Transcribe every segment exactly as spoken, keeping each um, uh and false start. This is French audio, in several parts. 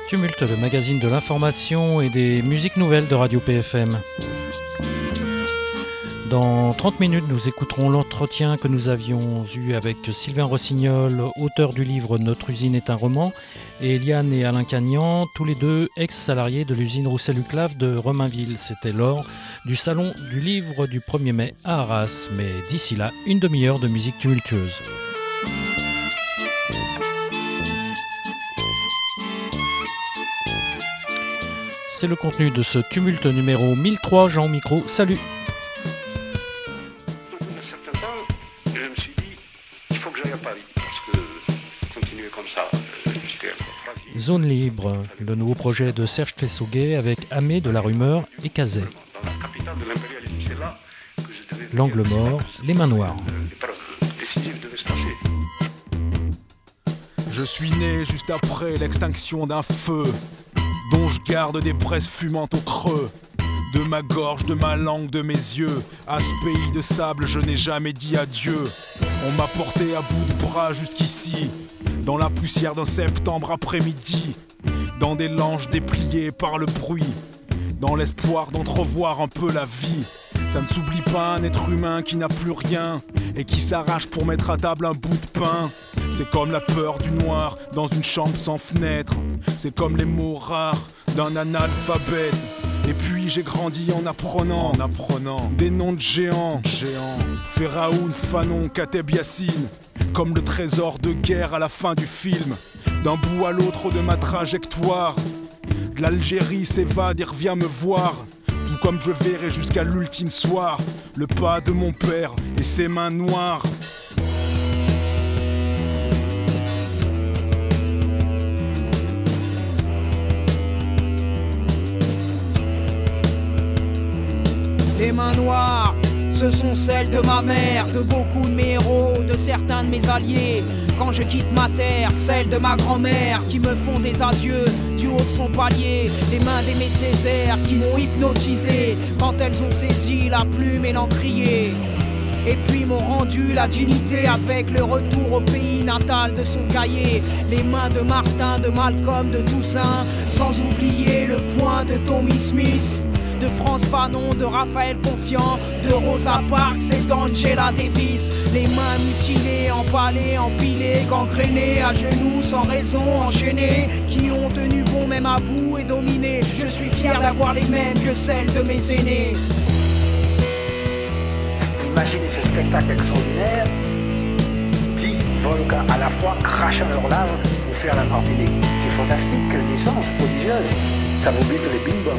Tumulte, le magazine de l'information et des musiques nouvelles de Radio P F M. Dans trente minutes, nous écouterons l'entretien que nous avions eu avec Sylvain Rossignol, auteur du livre « Notre usine est un roman », et Eliane et Alain Cagnan, tous les deux ex-salariés de l'usine Roussel-Uclave de Romainville. C'était lors du salon du livre du premier mai à Arras. Mais d'ici là, une demi-heure de musique tumultueuse. C'est le contenu de ce tumulte numéro mille trois. Jean au micro, salut. Zone libre, le nouveau projet de Serge Tessoguet avec Amé de la Rumeur et Cazet. L'angle mort, les mains noires. Je suis né juste après l'extinction d'un feu dont je garde des braises fumantes au creux de ma gorge, de ma langue, de mes yeux. À ce pays de sable, je n'ai jamais dit adieu. On m'a porté à bout de bras jusqu'ici, dans la poussière d'un septembre après-midi, dans des langes dépliées par le bruit, dans l'espoir d'entrevoir un peu la vie. Ça ne s'oublie pas, un être humain qui n'a plus rien et qui s'arrache pour mettre à table un bout de pain. C'est comme la peur du noir dans une chambre sans fenêtre. C'est comme les mots rares d'un analphabète. Et puis j'ai grandi en apprenant, en apprenant des noms de géants, géants. Pharaon, Fanon, Kateb Yassine, comme le trésor de guerre à la fin du film. D'un bout à l'autre de ma trajectoire, de l'Algérie s'évade et revient me voir. Tout comme je verrai jusqu'à l'ultime soir le pas de mon père et ses mains noires. Les mains noires, ce sont celles de ma mère, de beaucoup de mes héros, de certains de mes alliés. Quand je quitte ma terre, celles de ma grand-mère qui me font des adieux du haut de son palier. Les mains d'Aimé Césaire qui m'ont hypnotisé quand elles ont saisi la plume et l'encrier. Et puis m'ont rendu la dignité avec le retour au pays natal de son cahier. Les mains de Martin, de Malcolm, de Toussaint, sans oublier le poing de Tommy Smith, de France Fanon, de Raphaël Confiant, de Rosa Parks et d'Angela Davis. Les mains mutilées, empalées, empilées, gangrénées, à genoux, sans raison, enchaînées, qui ont tenu bon même à bout et dominé. Je suis fier d'avoir les mêmes que celles de mes aînés. Imaginez ce spectacle extraordinaire. Dix volcans à la fois crachant leur lave pour faire la Martinique. C'est fantastique, quelle naissance prodigieuse. Ça vous bute les bing-bong.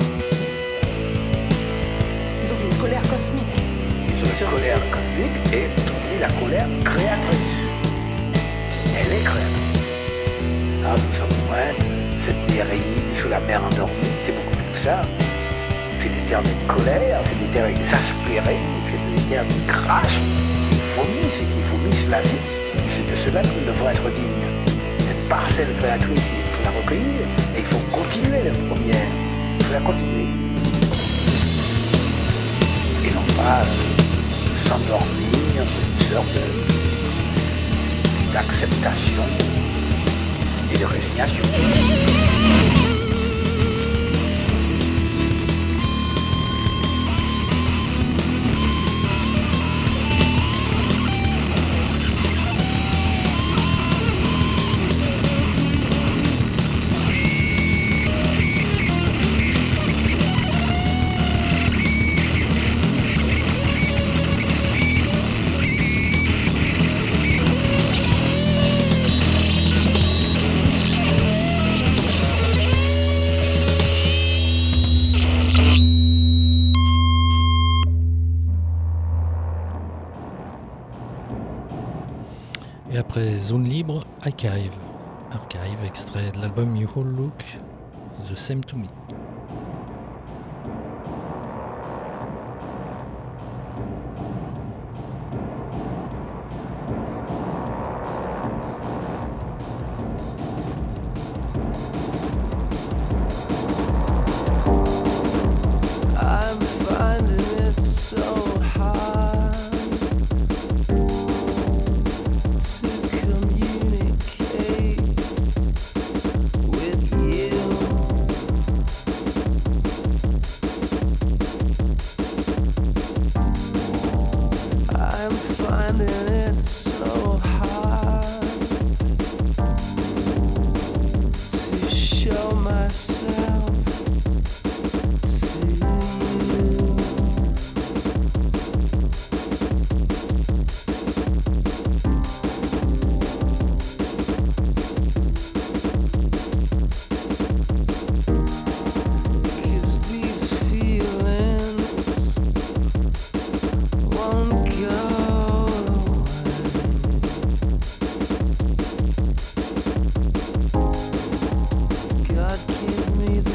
Une colère cosmique. Ils ont une colère cosmique et on dit la colère créatrice. Elle est créatrice. Ah, nous sommes loin de cette mairie sous la mer endormie, c'est beaucoup plus que ça. C'est des termes de colère, c'est des termes exaspérés, c'est des termes qui crachent, qui vomissent et qui vomissent la vie. Et c'est de cela que nous devons être dignes. Cette parcelle créatrice, il faut la recueillir et il faut continuer la première. Il faut la continuer. Et non pas euh, s'endormir dans une sorte de, d'acceptation et de résignation. Et après Zone libre, Archive. Archive, extrait de l'album You All Look The Same To Me. I'm finding it so hard to communicate with you. God give me the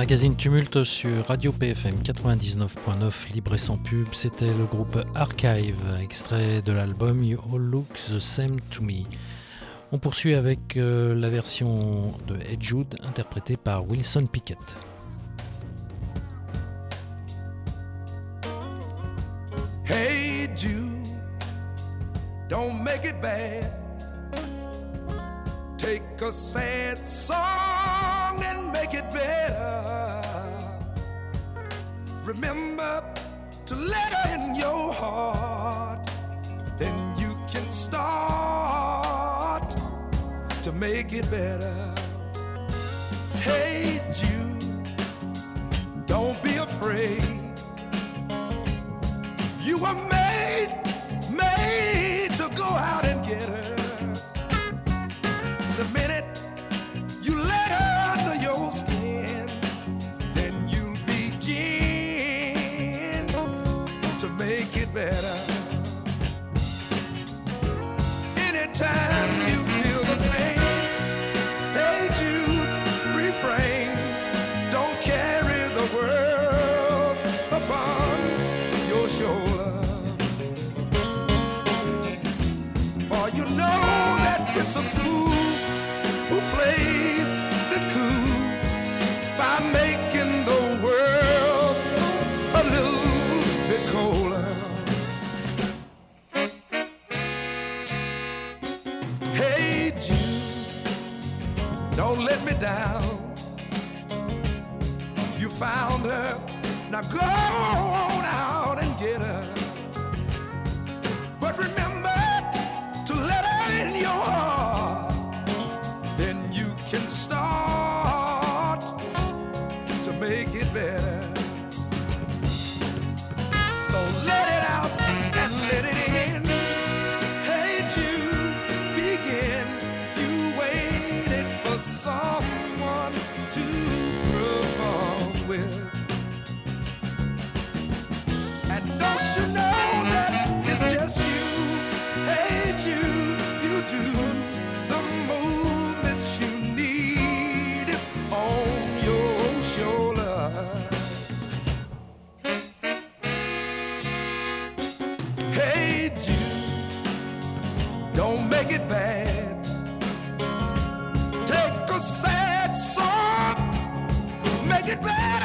Magazine Tumulte sur Radio P F M quatre-vingt-dix-neuf point neuf, libre et sans pub. C'était le groupe Archive, extrait de l'album You All Look the Same to Me. On poursuit avec euh, la version de Ed Jude interprétée par Wilson Pickett. Hey Jude, don't make it bad. Take a sad song and make it better. Remember to let her in your heart. Then you can start to make it better. Hey Jude, don't be afraid. You were made, made to go out and get her. The minute you let her under your skin, then you'll begin to make it better. Anytime you feel the pain, hey Jude, refrain. Don't carry the world upon your shoulder. For you know that it's a fool who plays it cool by making the world a little bit colder. Hey Jude, don't let me down. You found her, now go on out and get her. But remember to let her in your heart. Then you can start to make it better. So let it out and let it in. Hey Jude, begin. You waited for someone to perform with. And don't you know that it's just you? Hey Jude, you do the movements you need. It's on your shoulder. Hey Jude, don't make it bad. Take a sad song, make it better.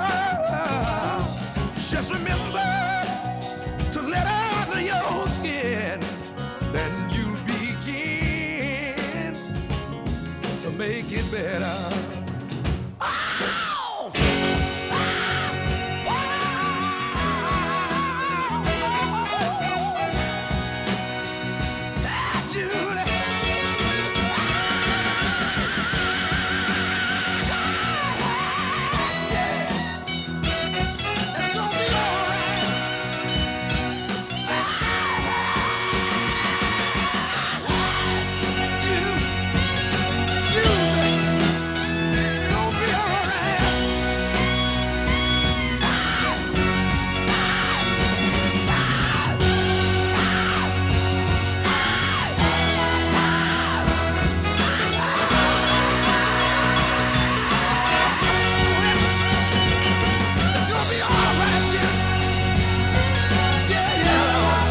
Just remember to let her under your skin. Then you'll begin to make it better. Ow! Ah, Judy. It's gonna be all right. Judy, Judy, gonna be all right. It's gonna be all right, Judy. Yeah, yeah.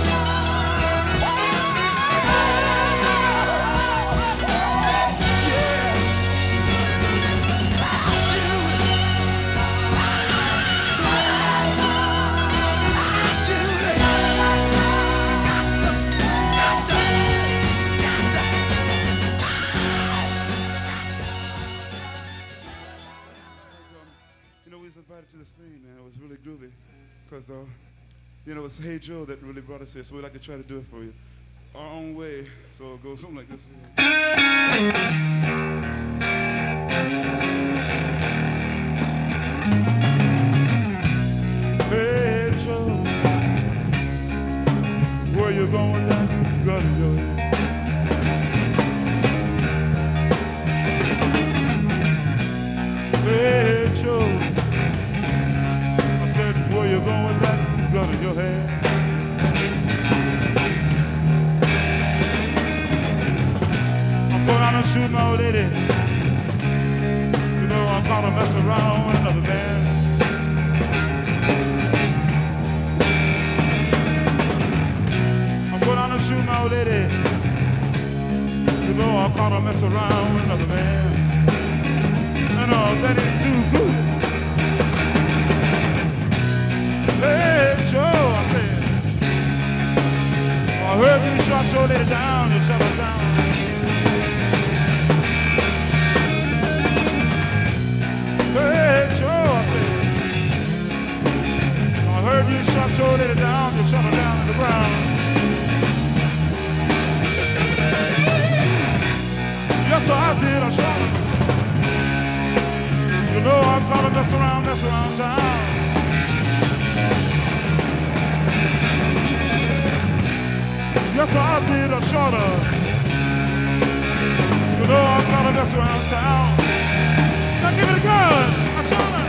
You know, we was invited to this thing, man. It was really groovy. Because, uh, you know, it's Hey Joe that really brought us here, so we'd like to try to do it for you our own way. So it goes something like this. Hey Joe, where you going with that gun in your head? Hey Joe, I said, where you going with that gun in your hand? I'm going out and shoot my old lady. You know, I'm about to mess around with another man. caught her mess around with another man. And all that ain't too good. Hey, Joe, I said, I heard you shot your lady down, you shot her down. Hey, Joe, I said, I heard you shot your lady down, you shot her down in the ground. Yes, sir, I did, I shot her. You know I caught her mess around, mess around town. Yes, sir, I did, I shot her. You know I caught her mess around town. Now give it a gun, I shot her.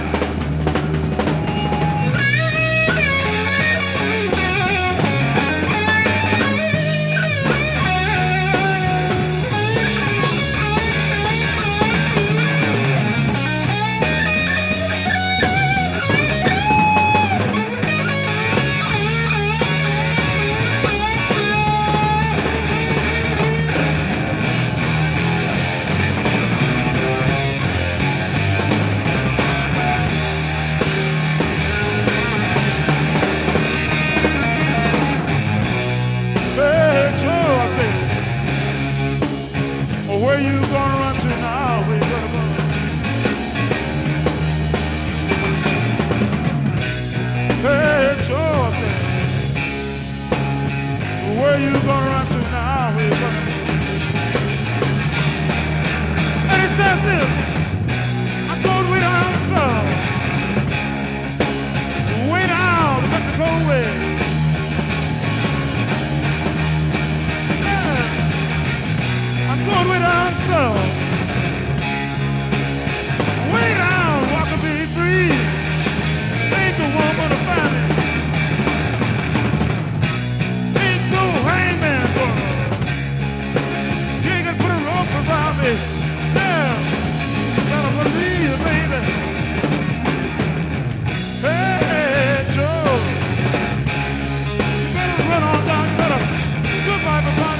Where you gonna run to now? Where you gonna run? Hey, Joe, I said, where you gonna run to now? Where you gonna run? And he says this, I'm going way down south, way down the Mexico way. Going way down south, way down, where I can be free. Ain't the one but a family. Ain't no hangman gonna. You ain't gonna put a rope around me. Damn, gotta believe, baby. Hey, Joe, you better run on down, you better. Goodbye, everybody.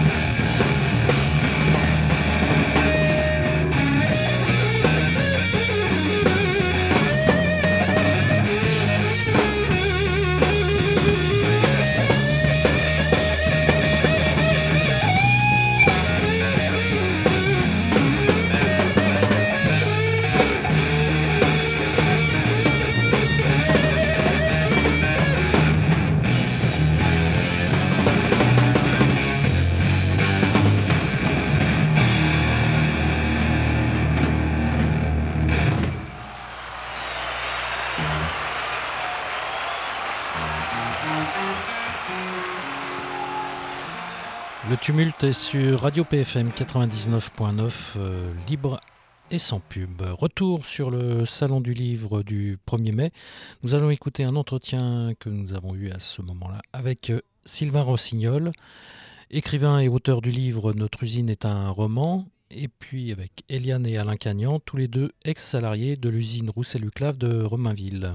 Le tumulte est sur Radio P F M quatre-vingt-dix-neuf point neuf, euh, libre et sans pub. Retour sur le Salon du Livre du premier mai. Nous allons écouter un entretien que nous avons eu à ce moment-là avec euh, Sylvain Rossignol, écrivain et auteur du livre « Notre usine est un roman », et puis avec Eliane et Alain Cagnan, tous les deux ex-salariés de l'usine Roussel-Luclave de Romainville.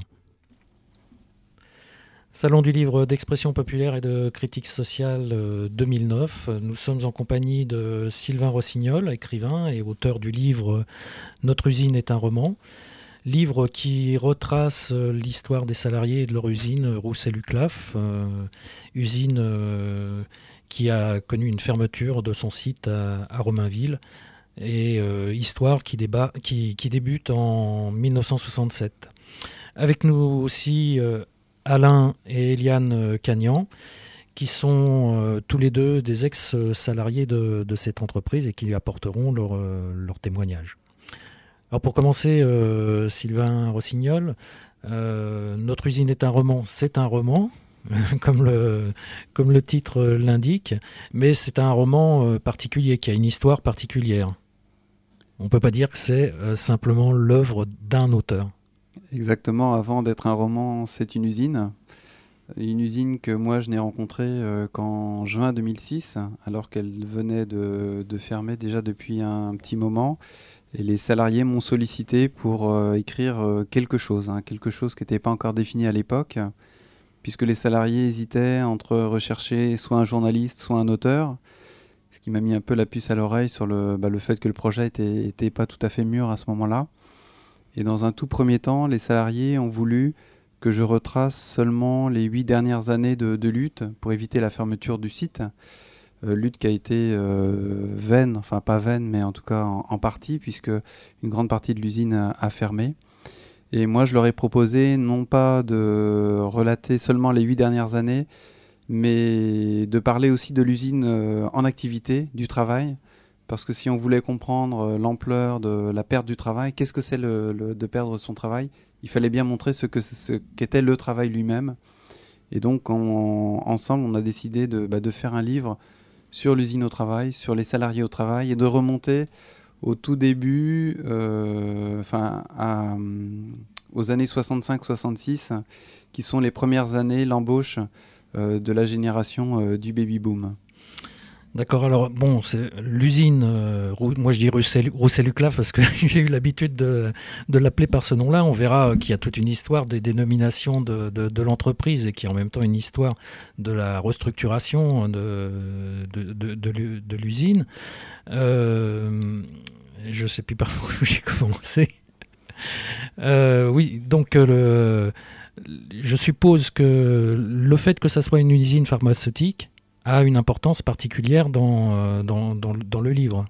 Salon du livre d'expression populaire et de critique sociale euh, deux mille neuf. Nous sommes en compagnie de Sylvain Rossignol, écrivain et auteur du livre « Notre usine est un roman », livre qui retrace euh, l'histoire des salariés et de leur usine Roussel-Luclave, euh, usine euh, qui a connu une fermeture de son site à, à Romainville, et euh, histoire qui, débat, qui, qui débute en mille neuf cent soixante-sept. Avec nous aussi euh, Alain et Eliane Cagnan, qui sont euh, tous les deux des ex-salariés de, de cette entreprise et qui lui apporteront leur, euh, leur témoignage. Alors pour commencer, euh, Sylvain Rossignol, euh, Notre usine est un roman, c'est un roman, comme le, comme le titre l'indique, mais c'est un roman euh, particulier, qui a une histoire particulière. On ne peut pas dire que c'est euh, simplement l'œuvre d'un auteur. Exactement, avant d'être un roman, c'est une usine. Une usine que moi je n'ai rencontrée euh, qu'en juin deux mille six, alors qu'elle venait de, de fermer déjà depuis un, un petit moment. Et les salariés m'ont sollicité pour euh, écrire euh, quelque chose, hein, quelque chose qui n'était pas encore défini à l'époque, puisque les salariés hésitaient entre rechercher soit un journaliste, soit un auteur. ce qui m'a mis un peu la puce à l'oreille sur le, bah, le fait que le projet était, était pas tout à fait mûr à ce moment-là. Et dans un tout premier temps, les salariés ont voulu que je retrace seulement les huit dernières années de, de lutte pour éviter la fermeture du site. Euh, lutte qui a été euh, vaine, enfin pas vaine, mais en tout cas en, en partie, puisque une grande partie de l'usine a, a fermé. Et moi, je leur ai proposé non pas de relater seulement les huit dernières années, mais de parler aussi de l'usine euh, en activité, du travail, parce que si on voulait comprendre euh, l'ampleur de la perte du travail, qu'est-ce que c'est le, le, de perdre son travail, il fallait bien montrer ce, que, ce qu'était le travail lui-même. Et donc, on, ensemble, on a décidé de, bah, de faire un livre sur l'usine au travail, sur les salariés au travail, et de remonter au tout début, euh, enfin, à, aux années soixante-cinq soixante-six, qui sont les premières années, l'embauche euh, de la génération euh, du baby-boom. D'accord, alors bon, c'est l'usine, euh, moi je dis Roussel-Luclaf parce que j'ai eu l'habitude de, de l'appeler par ce nom-là. On verra qu'il y a toute une histoire des dénominations de, de, de l'entreprise et qui est en même temps une histoire de la restructuration de, de, de, de, de l'usine. Euh, je ne sais plus par où j'ai commencé. Euh, oui, donc le, je suppose que le fait que ça soit une usine pharmaceutique a une importance particulière dans, dans, dans, dans le livre.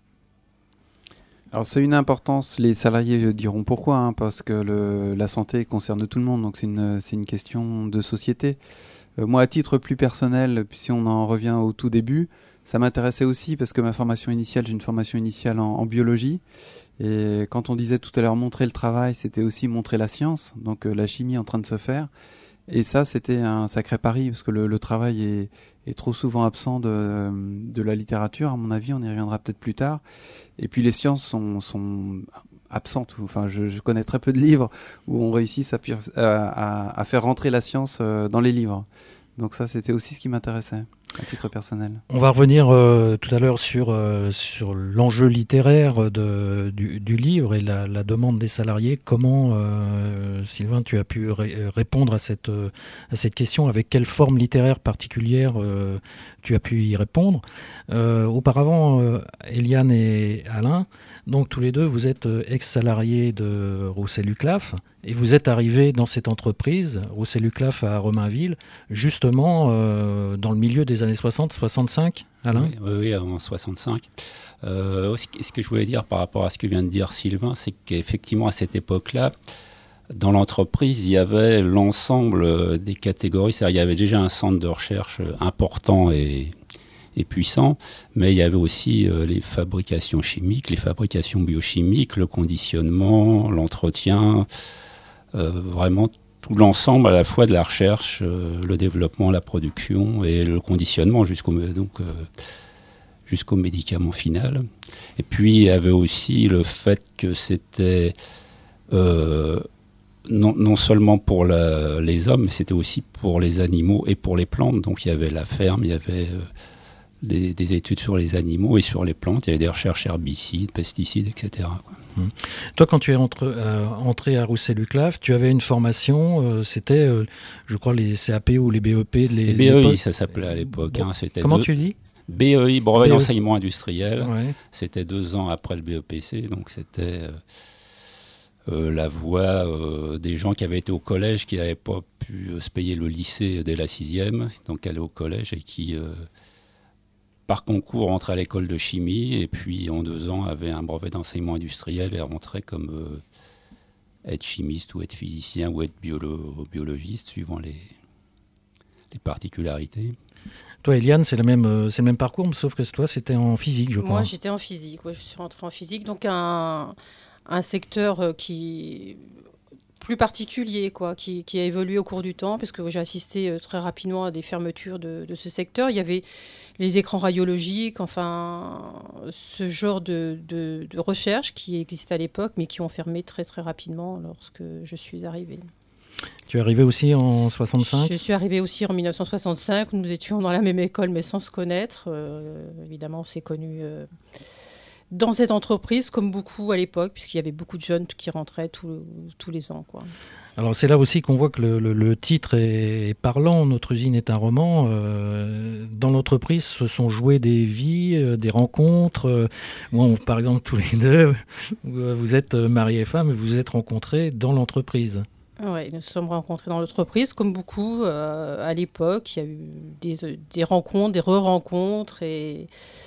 Alors c'est une importance, les salariés diront pourquoi, hein, parce que le, la santé concerne tout le monde, donc c'est une, c'est une question de société. Euh, moi, à titre plus personnel, puis si on en revient au tout début, ça m'intéressait aussi parce que ma formation initiale, j'ai une formation initiale en, en biologie, et quand on disait tout à l'heure montrer le travail, c'était aussi montrer la science, donc euh, la chimie en train de se faire. Et ça, c'était un sacré pari, parce que le, le travail est, est trop souvent absent de, de la littérature, à mon avis, on y reviendra peut-être plus tard. Et puis les sciences sont, sont absentes, enfin je, je connais très peu de livres où on réussit à, à, à faire rentrer la science dans les livres. Donc ça, c'était aussi ce qui m'intéressait, à titre personnel. On va revenir euh, tout à l'heure sur, euh, sur l'enjeu littéraire de, du, du livre et la, la demande des salariés. Comment, euh, Sylvain, tu as pu ré- répondre à cette, à cette question? Avec quelle forme littéraire particulière euh, tu as pu y répondre? euh, Auparavant, euh, Eliane et Alain, donc tous les deux, vous êtes ex-salariés de Roussel-Luclaf et vous êtes arrivés dans cette entreprise, Roussel-Luclaf à Romainville, justement euh, dans le milieu des années soixante soixante-cinq, Alain? Oui, oui, oui, en soixante-cinq. Euh, ce que je voulais dire par rapport à ce que vient de dire Sylvain, c'est qu'effectivement, à cette époque-là, dans l'entreprise, il y avait l'ensemble des catégories. C'est-à-dire, il y avait déjà un centre de recherche important et, et puissant, mais il y avait aussi euh, les fabrications chimiques, les fabrications biochimiques, le conditionnement, l'entretien, euh, vraiment tout l'ensemble à la fois de la recherche, euh, le développement, la production et le conditionnement jusqu'au, donc, euh, jusqu'au médicament final. Et puis il y avait aussi le fait que c'était euh, non, non seulement pour la, les hommes, mais c'était aussi pour les animaux et pour les plantes. Donc il y avait la ferme, il y avait euh, les, des études sur les animaux et sur les plantes, il y avait des recherches herbicides, pesticides, et cetera, quoi. Mmh. Toi, quand tu es entré, euh, entré à Roussel-Luclaf, tu avais une formation, euh, c'était, euh, je crois, les C A P ou les B E P de les, les B E I, ça s'appelait à l'époque. Bon, hein, c'était comment deux, tu dis B E I, brevet B E... d'enseignement industriel. Ouais. C'était deux ans après le B E P C, donc c'était euh, euh, la voie euh, des gens qui avaient été au collège, qui n'avaient pas pu euh, se payer le lycée dès la sixième, donc allaient au collège et qui... Euh, par concours, rentrait à l'école de chimie et puis en deux ans avait un brevet d'enseignement industriel et rentrait comme euh, être chimiste ou être physicien ou être biolo- biologiste suivant les, les particularités. Toi, Eliane, c'est le même, euh, c'est le même parcours, sauf que toi, c'était en physique, je crois. Moi, j'étais en physique. Ouais, je suis rentrée en physique, donc un, un secteur euh, qui plus particulier, quoi, qui, qui a évolué au cours du temps, parce que j'ai assisté euh, très rapidement à des fermetures de, de ce secteur. Il y avait les écrans radiologiques, enfin, ce genre de, de, de recherche qui existait à l'époque, mais qui ont fermé très très rapidement lorsque je suis arrivée. Tu es arrivée aussi en soixante-cinq ? Je suis arrivée aussi en dix-neuf cent soixante-cinq. Nous étions dans la même école, mais sans se connaître. Euh, évidemment, on s'est connus... Euh, dans cette entreprise, comme beaucoup à l'époque, puisqu'il y avait beaucoup de jeunes qui rentraient tous, tous les ans, quoi. Alors c'est là aussi qu'on voit que le, le, le titre est, est parlant. Notre usine est un roman. Euh, dans l'entreprise, se sont jouées des vies, euh, des rencontres. Euh, moi, on, par exemple, tous les deux, vous êtes mari et femme, et vous vous êtes rencontrés dans l'entreprise. Oui, nous nous sommes rencontrés dans l'entreprise, comme beaucoup euh, à l'époque. Il y a eu des, des rencontres, des re-rencontres, et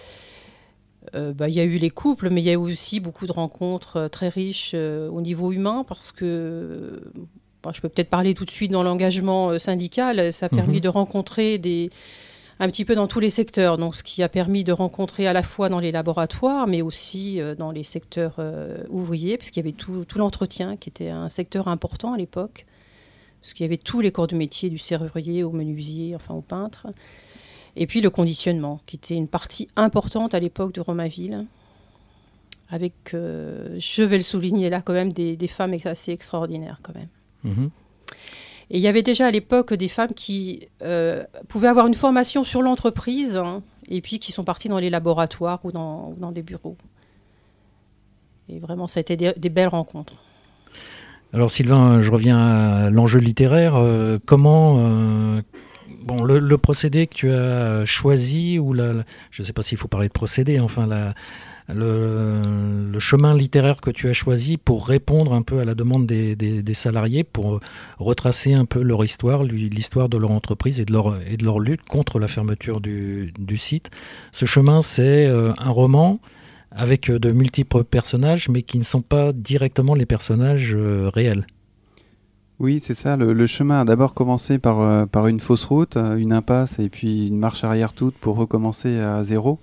euh, bah, il y a eu les couples, mais il y a eu aussi beaucoup de rencontres euh, très riches euh, au niveau humain, parce que bon, je peux peut-être parler tout de suite dans l'engagement euh, syndical. Ça a permis mmh. de rencontrer des, un petit peu dans tous les secteurs, donc ce qui a permis de rencontrer à la fois dans les laboratoires, mais aussi euh, dans les secteurs euh, ouvriers, parce qu'il y avait tout, tout l'entretien qui était un secteur important à l'époque, parce qu'il y avait tous les corps de métier, du serrurier au menuisier, enfin au peintre. Et puis le conditionnement, qui était une partie importante à l'époque de Romainville, avec, euh, je vais le souligner là, quand même, des, des femmes assez extraordinaires quand même. Mmh. Et il y avait déjà à l'époque des femmes qui euh, pouvaient avoir une formation sur l'entreprise, hein, et puis qui sont parties dans les laboratoires ou dans, ou dans des bureaux. Et vraiment, ça a été des, des belles rencontres. Alors Sylvain, je reviens à l'enjeu littéraire. Euh, comment... Euh Bon, le, le procédé que tu as choisi, ou la, la, je ne sais pas s'il faut parler de procédé, enfin la, le, le chemin littéraire que tu as choisi pour répondre un peu à la demande des, des, des salariés, pour retracer un peu leur histoire, l'histoire de leur entreprise et de leur, et de leur lutte contre la fermeture du, du site. Ce chemin, c'est un roman avec de multiples personnages, mais qui ne sont pas directement les personnages réels. Oui, c'est ça. Le, le chemin a d'abord commencé par, euh, par une fausse route, une impasse et puis une marche arrière toute pour recommencer à zéro.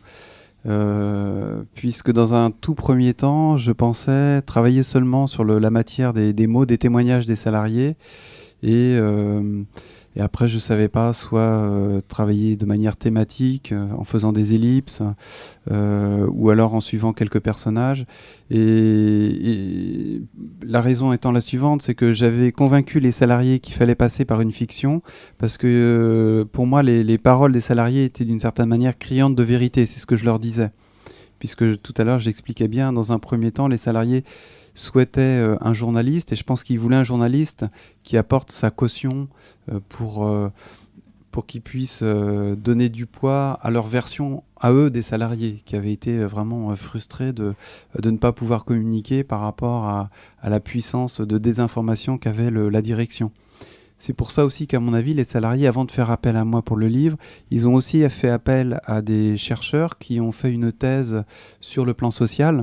Euh, puisque dans un tout premier temps, je pensais travailler seulement sur le, la matière des, des mots, des témoignages des salariés. Et, euh, et après, je ne savais pas, soit euh, travailler de manière thématique, euh, en faisant des ellipses, euh, ou alors en suivant quelques personnages. Et, et la raison étant la suivante, c'est que j'avais convaincu les salariés qu'il fallait passer par une fiction, parce que euh, pour moi, les, les paroles des salariés étaient d'une certaine manière criantes de vérité, c'est ce que je leur disais. Puisque tout à l'heure, j'expliquais bien, dans un premier temps, les salariés souhaitait euh, un journaliste, et je pense qu'il voulait un journaliste qui apporte sa caution euh, pour, euh, pour qu'ils puissent euh, donner du poids à leur version, à eux, des salariés, qui avaient été vraiment euh, frustrés de, de ne pas pouvoir communiquer par rapport à, à la puissance de désinformation qu'avait le, la direction. C'est pour ça aussi qu'à mon avis, les salariés, avant de faire appel à moi pour le livre, ils ont aussi fait appel à des chercheurs qui ont fait une thèse sur le plan social,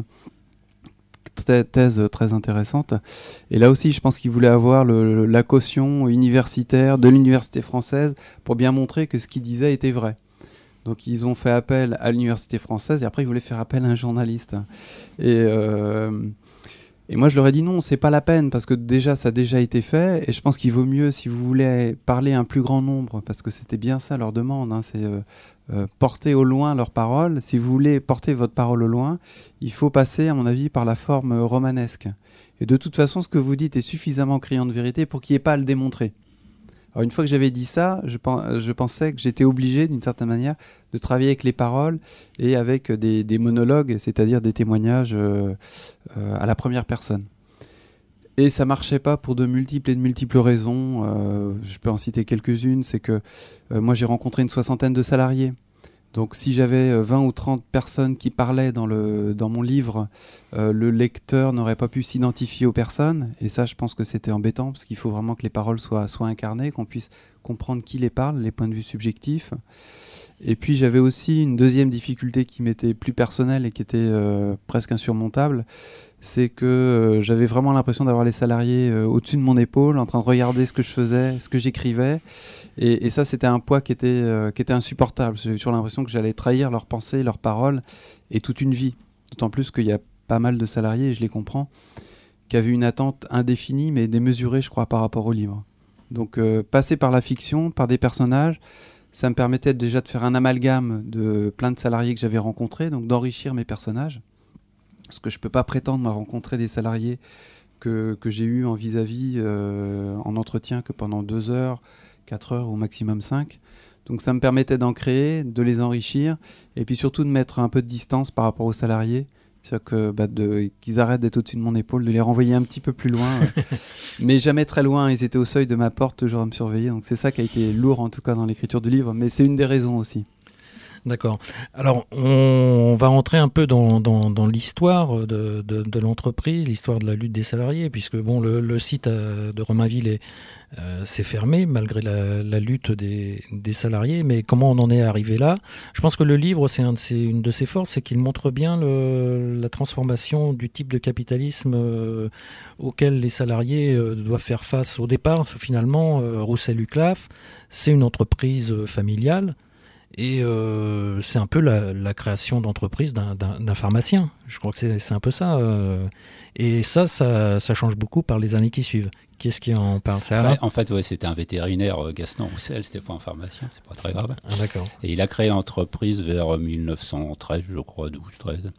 thèse très intéressante. Et là aussi, je pense qu'ils voulaient avoir le, la caution universitaire de l'université française pour bien montrer que ce qu'ils disaient était vrai. Donc ils ont fait appel à l'université française et après ils voulaient faire appel à un journaliste. Et, euh, et moi je leur ai dit non, c'est pas la peine parce que déjà ça a déjà été fait et je pense qu'il vaut mieux si vous voulez parler à un plus grand nombre, parce que c'était bien ça leur demande, hein, c'est euh, euh, porter au loin leurs paroles. Si vous voulez porter votre parole au loin, il faut passer à mon avis par la forme euh, romanesque. Et de toute façon ce que vous dites est suffisamment criant de vérité pour qu'il n'y ait pas à le démontrer. Alors une fois que j'avais dit ça, je, pen- je pensais que j'étais obligé d'une certaine manière de travailler avec les paroles et avec des, des monologues, c'est-à-dire des témoignages euh, euh, à la première personne. Et ça marchait pas pour de multiples et de multiples raisons. Euh, je peux en citer quelques-unes. C'est que euh, moi j'ai rencontré une soixantaine de salariés. Donc si j'avais vingt ou trente personnes qui parlaient dans, le, dans mon livre, euh, le lecteur n'aurait pas pu s'identifier aux personnes. Et ça, je pense que c'était embêtant, parce qu'il faut vraiment que les paroles soient, soient incarnées, qu'on puisse comprendre qui les parle, les points de vue subjectifs. Et puis j'avais aussi une deuxième difficulté qui m'était plus personnelle et qui était euh, presque insurmontable. C'est que euh, j'avais vraiment l'impression d'avoir les salariés euh, au-dessus de mon épaule, en train de regarder ce que je faisais, ce que j'écrivais. Et, et ça, c'était un poids qui était, euh, qui était insupportable. J'avais toujours l'impression que j'allais trahir leurs pensées, leurs paroles, et toute une vie. D'autant plus qu'il y a pas mal de salariés, et je les comprends, qui avaient une attente indéfinie, mais démesurée, je crois, par rapport au livre. Donc, euh, passer par la fiction, par des personnages, ça me permettait déjà de faire un amalgame de plein de salariés que j'avais rencontrés, donc d'enrichir mes personnages. Parce que je ne peux pas prétendre à rencontrer des salariés que, que j'ai eus en vis-à-vis, euh, en entretien, que pendant deux heures, quatre heures, au maximum cinq. Donc ça me permettait d'en créer, de les enrichir, et puis surtout de mettre un peu de distance par rapport aux salariés, C'est-à-dire que, bah, de, qu'ils arrêtent d'être au-dessus de mon épaule, de les renvoyer un petit peu plus loin, euh, mais jamais très loin. Ils étaient au seuil de ma porte, toujours à me surveiller. Donc c'est ça qui a été lourd, en tout cas, dans l'écriture du livre. Mais c'est une des raisons aussi. D'accord. Alors, on va rentrer un peu dans, dans, dans l'histoire de, de, de l'entreprise, l'histoire de la lutte des salariés, puisque bon, le, le site euh, de Romainville est, euh, s'est fermé malgré la, la lutte des, des salariés. Mais comment on en est arrivé là ? Je pense que le livre, c'est un de ses, une de ses forces, c'est qu'il montre bien le, la transformation du type de capitalisme euh, auquel les salariés euh, doivent faire face. Au départ, finalement, euh, Roussel-Uclaf, c'est une entreprise euh, familiale. Et euh, c'est un peu la, la création d'entreprise d'un, d'un, d'un pharmacien. Je crois que c'est, c'est un peu ça. Euh. Et ça, ça, ça change beaucoup par les années qui suivent. Qui est-ce qui en parle ? C'est enfin, En fait, ouais, c'était un vétérinaire, euh, Gaston Roussel, c'était pas un pharmacien, c'est pas très grave. Ah, d'accord. Et il a créé l'entreprise vers dix-neuf cent treize, je crois, douze treize.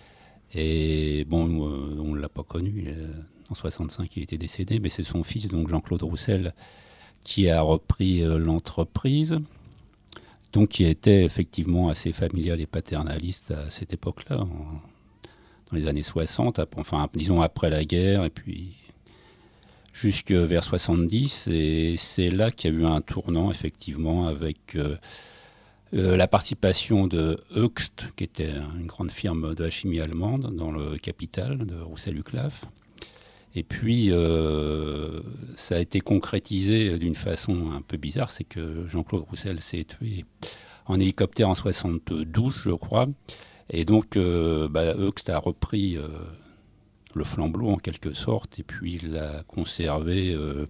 Et bon, euh, on ne l'a pas connu. Euh, en soixante-cinq, il était décédé, mais c'est son fils, donc Jean-Claude Roussel, qui a repris euh, l'entreprise. Donc, qui était effectivement assez familial et paternaliste à cette époque-là, en, dans les années soixante, enfin, disons après la guerre, et puis jusque vers soixante-dix. Et c'est là qu'il y a eu un tournant, effectivement, avec euh, euh, la participation de Hoechst, qui était une grande firme de la chimie allemande, dans le capital de Roussel-Uclaf. Et puis, euh, ça a été concrétisé d'une façon un peu bizarre, c'est que Jean-Claude Roussel s'est tué en hélicoptère en soixante-douze, je crois. Et donc, euh, bah, Hoechst a repris euh, le flambeau en quelque sorte, et puis il l'a conservé euh,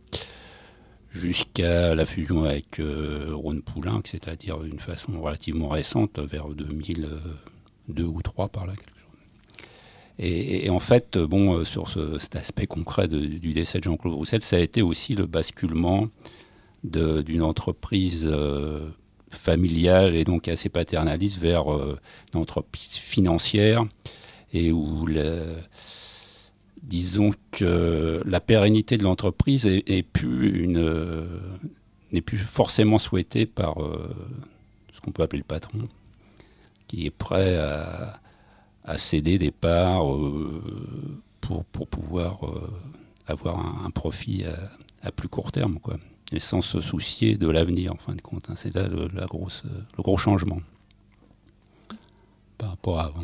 jusqu'à la fusion avec euh, Rhône-Poulenc, c'est-à-dire d'une façon relativement récente, vers deux mille deux ou deux mille trois par là. Et, et en fait, bon, sur ce, cet aspect concret de, du décès de Jean-Claude Roussel, ça a été aussi le basculement de, d'une entreprise euh, familiale et donc assez paternaliste vers euh, une entreprise financière, et où, le, disons que la pérennité de l'entreprise est, est plus une, euh, n'est plus forcément souhaitée par euh, ce qu'on peut appeler le patron, qui est prêt à à céder des parts euh, pour, pour pouvoir euh, avoir un, un profit à, à plus court terme, quoi. Et sans se soucier de l'avenir, en fin de compte. Hein. C'est là le, la grosse, le gros changement par rapport à avant.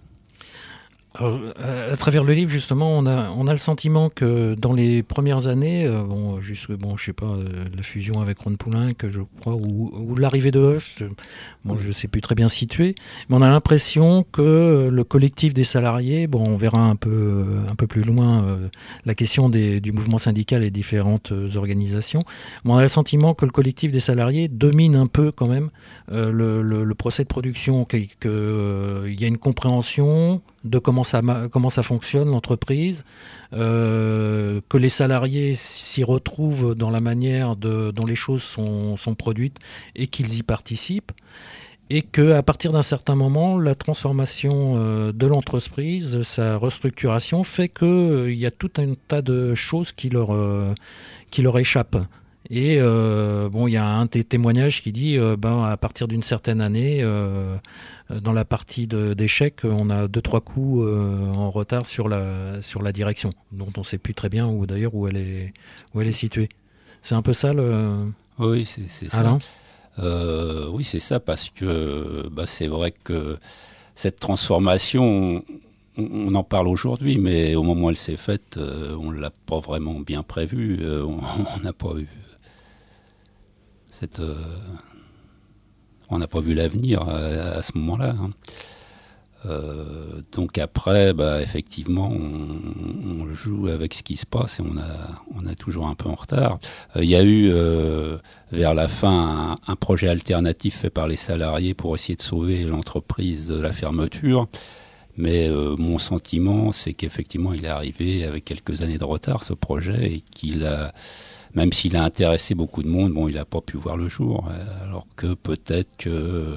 Alors, à, à travers le livre, justement, on a, on a le sentiment que dans les premières années, euh, bon, juste, bon, je sais pas, euh, la fusion avec Rhône-Poulenc, je crois, ou, ou l'arrivée de Hoechst, bon, je sais plus très bien situé, mais on a l'impression que le collectif des salariés, bon, on verra un peu, un peu plus loin euh, la question des, du mouvement syndical et différentes euh, organisations, mais on a le sentiment que le collectif des salariés domine un peu quand même euh, le, le, le procès de production, qu'il euh, y a une compréhension de comment ça, comment ça fonctionne, l'entreprise, euh, que les salariés s'y retrouvent dans la manière de, dont les choses sont, sont produites et qu'ils y participent, et qu'à partir d'un certain moment, la transformation euh, de l'entreprise, sa restructuration, fait qu'il euh, y a tout un tas de choses qui leur, euh, qui leur échappent. Et euh, bon, il y a un des témoignages qui dit, euh, ben, à partir d'une certaine année, euh, dans la partie de, d'échecs, on a deux trois coups euh, en retard sur la sur la direction, dont on ne sait plus très bien où d'ailleurs où elle est où elle est située. C'est un peu ça le. Oui, c'est, c'est Alain ça. Euh, oui, c'est ça, parce que bah, c'est vrai que cette transformation, on, on en parle aujourd'hui, mais au moment où elle s'est faite, euh, on ne l'a pas vraiment bien prévue. Euh, on n'a pas eu cette. Euh, On n'a pas vu l'avenir à, à ce moment-là. Hein. Euh, donc après, bah, effectivement, on, on joue avec ce qui se passe et on a, on a toujours un peu en retard. Il euh, y a eu, euh, vers la fin, un, un projet alternatif fait par les salariés pour essayer de sauver l'entreprise de la fermeture. Mais euh, mon sentiment, c'est qu'effectivement, il est arrivé avec quelques années de retard, ce projet, et qu'il a... Même s'il a intéressé beaucoup de monde, bon, il n'a pas pu voir le jour. Alors que peut-être que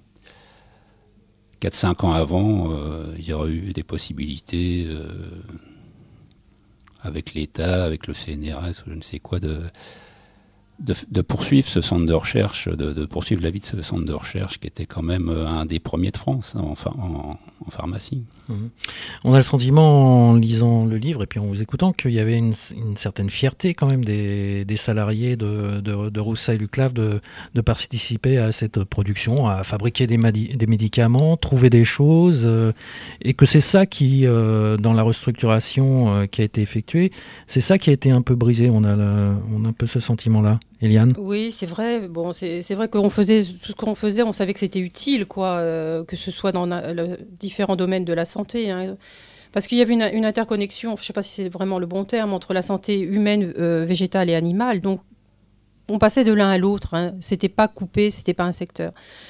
quatre cinq ans avant, euh, il y aurait eu des possibilités euh, avec l'État, avec le C N R S, je ne sais quoi, de, de, de poursuivre ce centre de recherche, de, de poursuivre la vie de ce centre de recherche qui était quand même un des premiers de France hein, en, en, en pharmacie. Mmh. On a le sentiment en lisant le livre et puis en vous écoutant qu'il y avait une, une certaine fierté quand même des, des salariés de, de, de Roussay-Luclave de, de participer à cette production, à fabriquer des, madi- des médicaments, trouver des choses euh, et que c'est ça qui, euh, dans la restructuration euh, qui a été effectuée, c'est ça qui a été un peu brisé. On a, le, on a un peu ce sentiment-là. Eliane ? Oui, c'est vrai. Bon, c'est, c'est vrai qu'on faisait tout ce qu'on faisait, on savait que c'était utile, quoi, euh, que ce soit dans na- le, différents domaines de la santé. Hein, parce qu'il y avait une, une interconnexion, je ne sais pas si c'est vraiment le bon terme, entre la santé humaine, euh, végétale et animale. Donc, on passait de l'un à l'autre. Hein, c'était pas coupé, c'était pas un secteur.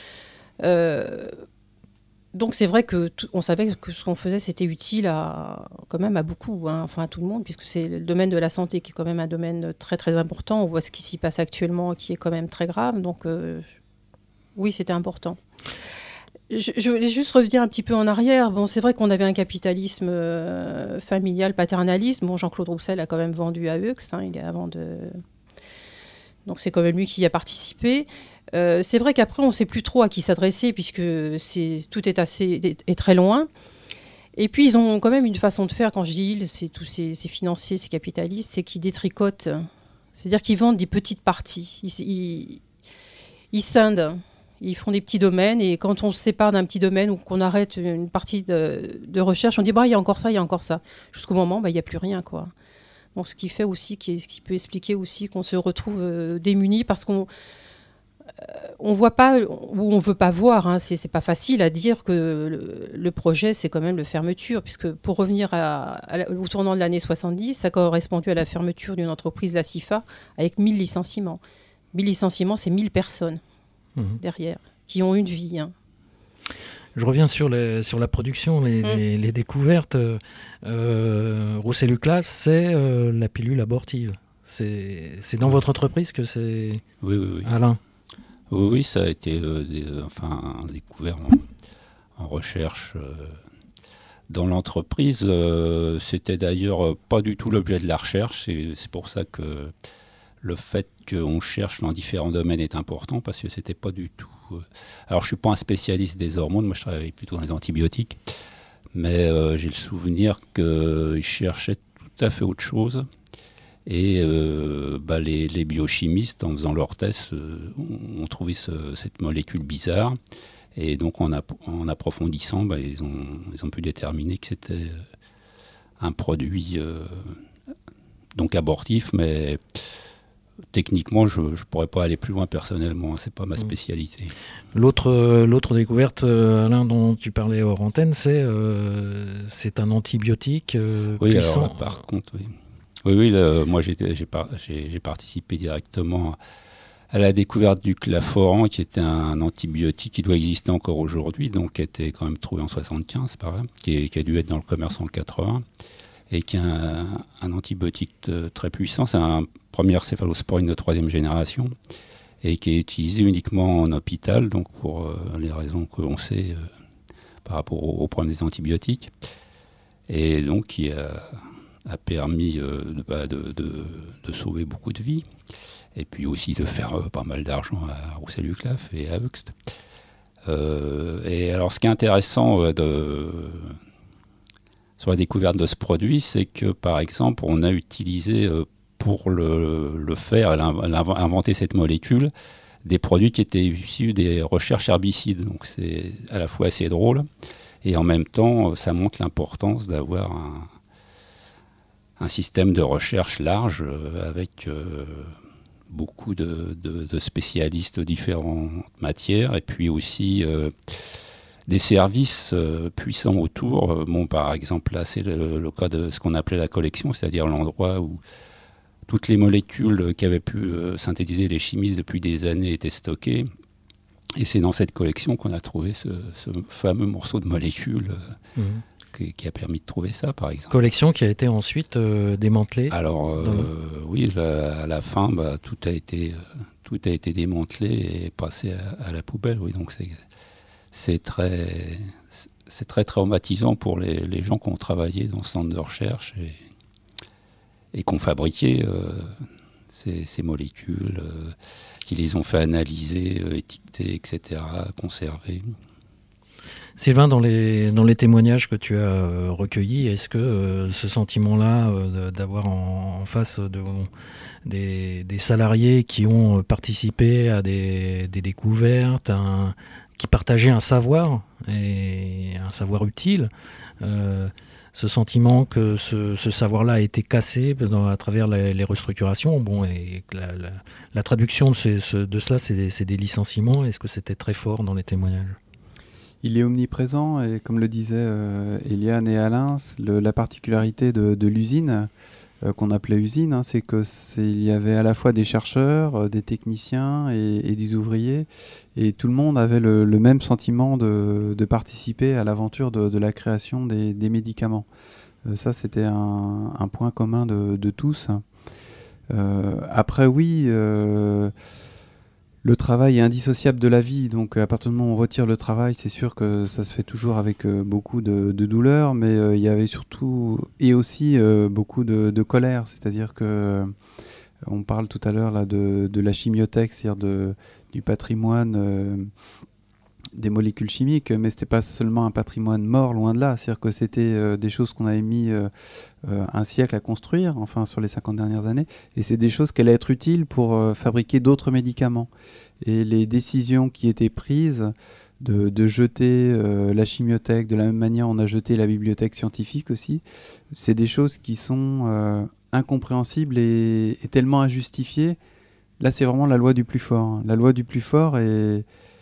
Euh, donc, c'est vrai que tout, on savait que ce qu'on faisait, c'était utile à, quand même à beaucoup, hein, enfin à tout le monde, puisque c'est le domaine de la santé qui est quand même un domaine très très important. On voit ce qui s'y passe actuellement, qui est quand même très grave. Donc, euh, oui, c'était important. Je, je voulais juste revenir un petit peu en arrière. Bon, c'est vrai qu'on avait un capitalisme euh, familial, paternaliste. Bon, Jean-Claude Roussel a quand même vendu àEux, hein, il est avant de... Donc, c'est quand même lui qui y a participé. Euh, c'est vrai qu'après, on ne sait plus trop à qui s'adresser, puisque c'est, tout est, assez, est, est très loin. Et puis, ils ont quand même une façon de faire. Quand je dis ils, c'est tous ces, ces financiers, ces capitalistes, c'est qu'ils détricotent. C'est-à-dire qu'ils vendent des petites parties. Ils, ils, ils scindent. Ils font des petits domaines. Et quand on se sépare d'un petit domaine ou qu'on arrête une partie de, de recherche, on dit bah, il y a encore ça, il y a encore ça. Jusqu'au moment, bah, il n'y a plus rien, quoi. Donc, ce qui fait aussi, qui, ce qui peut expliquer aussi qu'on se retrouve euh, démunis parce qu'on on voit pas, ou on veut pas voir, hein, c'est, c'est pas facile à dire que le, le projet, c'est quand même la fermeture, puisque pour revenir à, à, au tournant de l'année soixante-dix, ça correspondait à la fermeture d'une entreprise, la CIFA, avec mille licenciements. mille licenciements, c'est mille personnes mmh. derrière, qui ont une vie. Hein. Je reviens sur, les, sur la production, les, mmh. les, les découvertes. Euh, Roussay-Luclave, c'est euh, la pilule abortive. C'est, c'est dans votre entreprise que c'est... Oui, oui, oui. Alain. Oui, oui, ça a été euh, des, enfin, découvert en, en recherche euh, dans l'entreprise. Euh, c'était d'ailleurs pas du tout l'objet de la recherche. C'est, c'est pour ça que le fait qu'on cherche dans différents domaines est important, parce que c'était pas du tout... Euh... Alors, je suis pas un spécialiste des hormones, moi je travaille plutôt dans les antibiotiques, mais euh, j'ai le souvenir qu'ils cherchaient tout à fait autre chose. Et euh, bah les, les biochimistes, en faisant leurs tests, euh, ont trouvé ce, cette molécule bizarre. Et donc, en, ap- en approfondissant, bah, ils, ont, ils ont pu déterminer que c'était un produit euh, donc abortif, mais techniquement, je ne pourrais pas aller plus loin personnellement. Ce n'est pas ma spécialité. L'autre, euh, l'autre découverte, euh, Alain, dont tu parlais hors antenne, c'est, euh, c'est un antibiotique euh, oui, puissant. Alors, par contre, oui. Oui, oui là, moi j'ai, j'ai, par, j'ai, j'ai participé directement à la découverte du claforan, qui était un antibiotique qui doit exister encore aujourd'hui, donc qui a été quand même trouvé en soixante-quinze, par là, qui, est, qui a dû être dans le commerce en quatre-vingts, et qui est un, un antibiotique de, très puissant. C'est un premier céphalosporine de troisième génération, et qui est utilisé uniquement en hôpital, donc pour euh, les raisons que l'on sait euh, par rapport au, au problème des antibiotiques, et donc qui a... a permis euh, de, bah, de, de, de sauver beaucoup de vies, et puis aussi de faire euh, pas mal d'argent à Roussay-Luclave et à Höchst. Euh, et alors, ce qui est intéressant euh, de, sur la découverte de ce produit, c'est que, par exemple, on a utilisé euh, pour le, le faire, inventer cette molécule, des produits qui étaient issus des recherches herbicides. Donc, c'est à la fois assez drôle, et en même temps, ça montre l'importance d'avoir un un système de recherche large euh, avec euh, beaucoup de, de, de spécialistes de différentes matières, et puis aussi euh, des services euh, puissants autour. Bon, par exemple, là, c'est le, le cas de ce qu'on appelait la collection, c'est-à-dire l'endroit où toutes les molécules qu'avaient pu euh, synthétiser les chimistes depuis des années étaient stockées. Et c'est dans cette collection qu'on a trouvé ce, ce fameux morceau de molécule euh, mmh. qui a permis de trouver ça, par exemple. Collection qui a été ensuite euh, démantelée. Alors, euh, le... oui, la, à la fin, bah, tout a été, euh, tout a été démantelé et passé à, à la poubelle. Oui, donc c'est, c'est très, c'est très traumatisant pour les, les gens qui ont travaillé dans ce centre de recherche et, et qui ont fabriqué euh, ces, ces molécules, euh, qui les ont fait analyser, euh, étiqueter, et cetera, conserver. Sylvain, dans les, dans les témoignages que tu as euh, recueillis, est-ce que euh, ce sentiment-là euh, d'avoir en, en face de, des, des salariés qui ont participé à des, des découvertes, un, qui partageaient un savoir, et un savoir utile, euh, ce sentiment que ce, ce savoir-là a été cassé dans, à travers les, les restructurations, bon, et la, la, la traduction de, ces, ce, de cela, c'est des, c'est des licenciements, est-ce que c'était très fort dans les témoignages ? Il est omniprésent et comme le disaient euh, Eliane et Alain, le, la particularité de, de l'usine, euh, qu'on appelait usine, hein, c'est qu'il y avait à la fois des chercheurs, euh, des techniciens et, et des ouvriers, et tout le monde avait le, le même sentiment de, de participer à l'aventure de, de la création des, des médicaments. Euh, ça, c'était un, un point commun de, de tous. Euh, après, oui... Euh, Le travail est indissociable de la vie, donc à partir du moment où on retire le travail, c'est sûr que ça se fait toujours avec euh, beaucoup de, de douleur, mais euh, il y avait surtout et aussi euh, beaucoup de, de colère, c'est-à-dire que euh, on parle tout à l'heure là de, de la chimiothèque, c'est-à-dire de, du patrimoine euh, des molécules chimiques, mais c'était pas seulement un patrimoine mort, loin de là, c'est-à-dire que c'était euh, des choses qu'on avait mis euh, euh, un siècle à construire, enfin sur les cinquante dernières années, et c'est des choses qui allaient être utiles pour euh, fabriquer d'autres médicaments. Et les décisions qui étaient prises de, de jeter euh, la chimiothèque, de la même manière on a jeté la bibliothèque scientifique aussi, c'est des choses qui sont euh, incompréhensibles et, et tellement injustifiées. Là c'est vraiment la loi du plus fort, hein. La loi du plus fort est...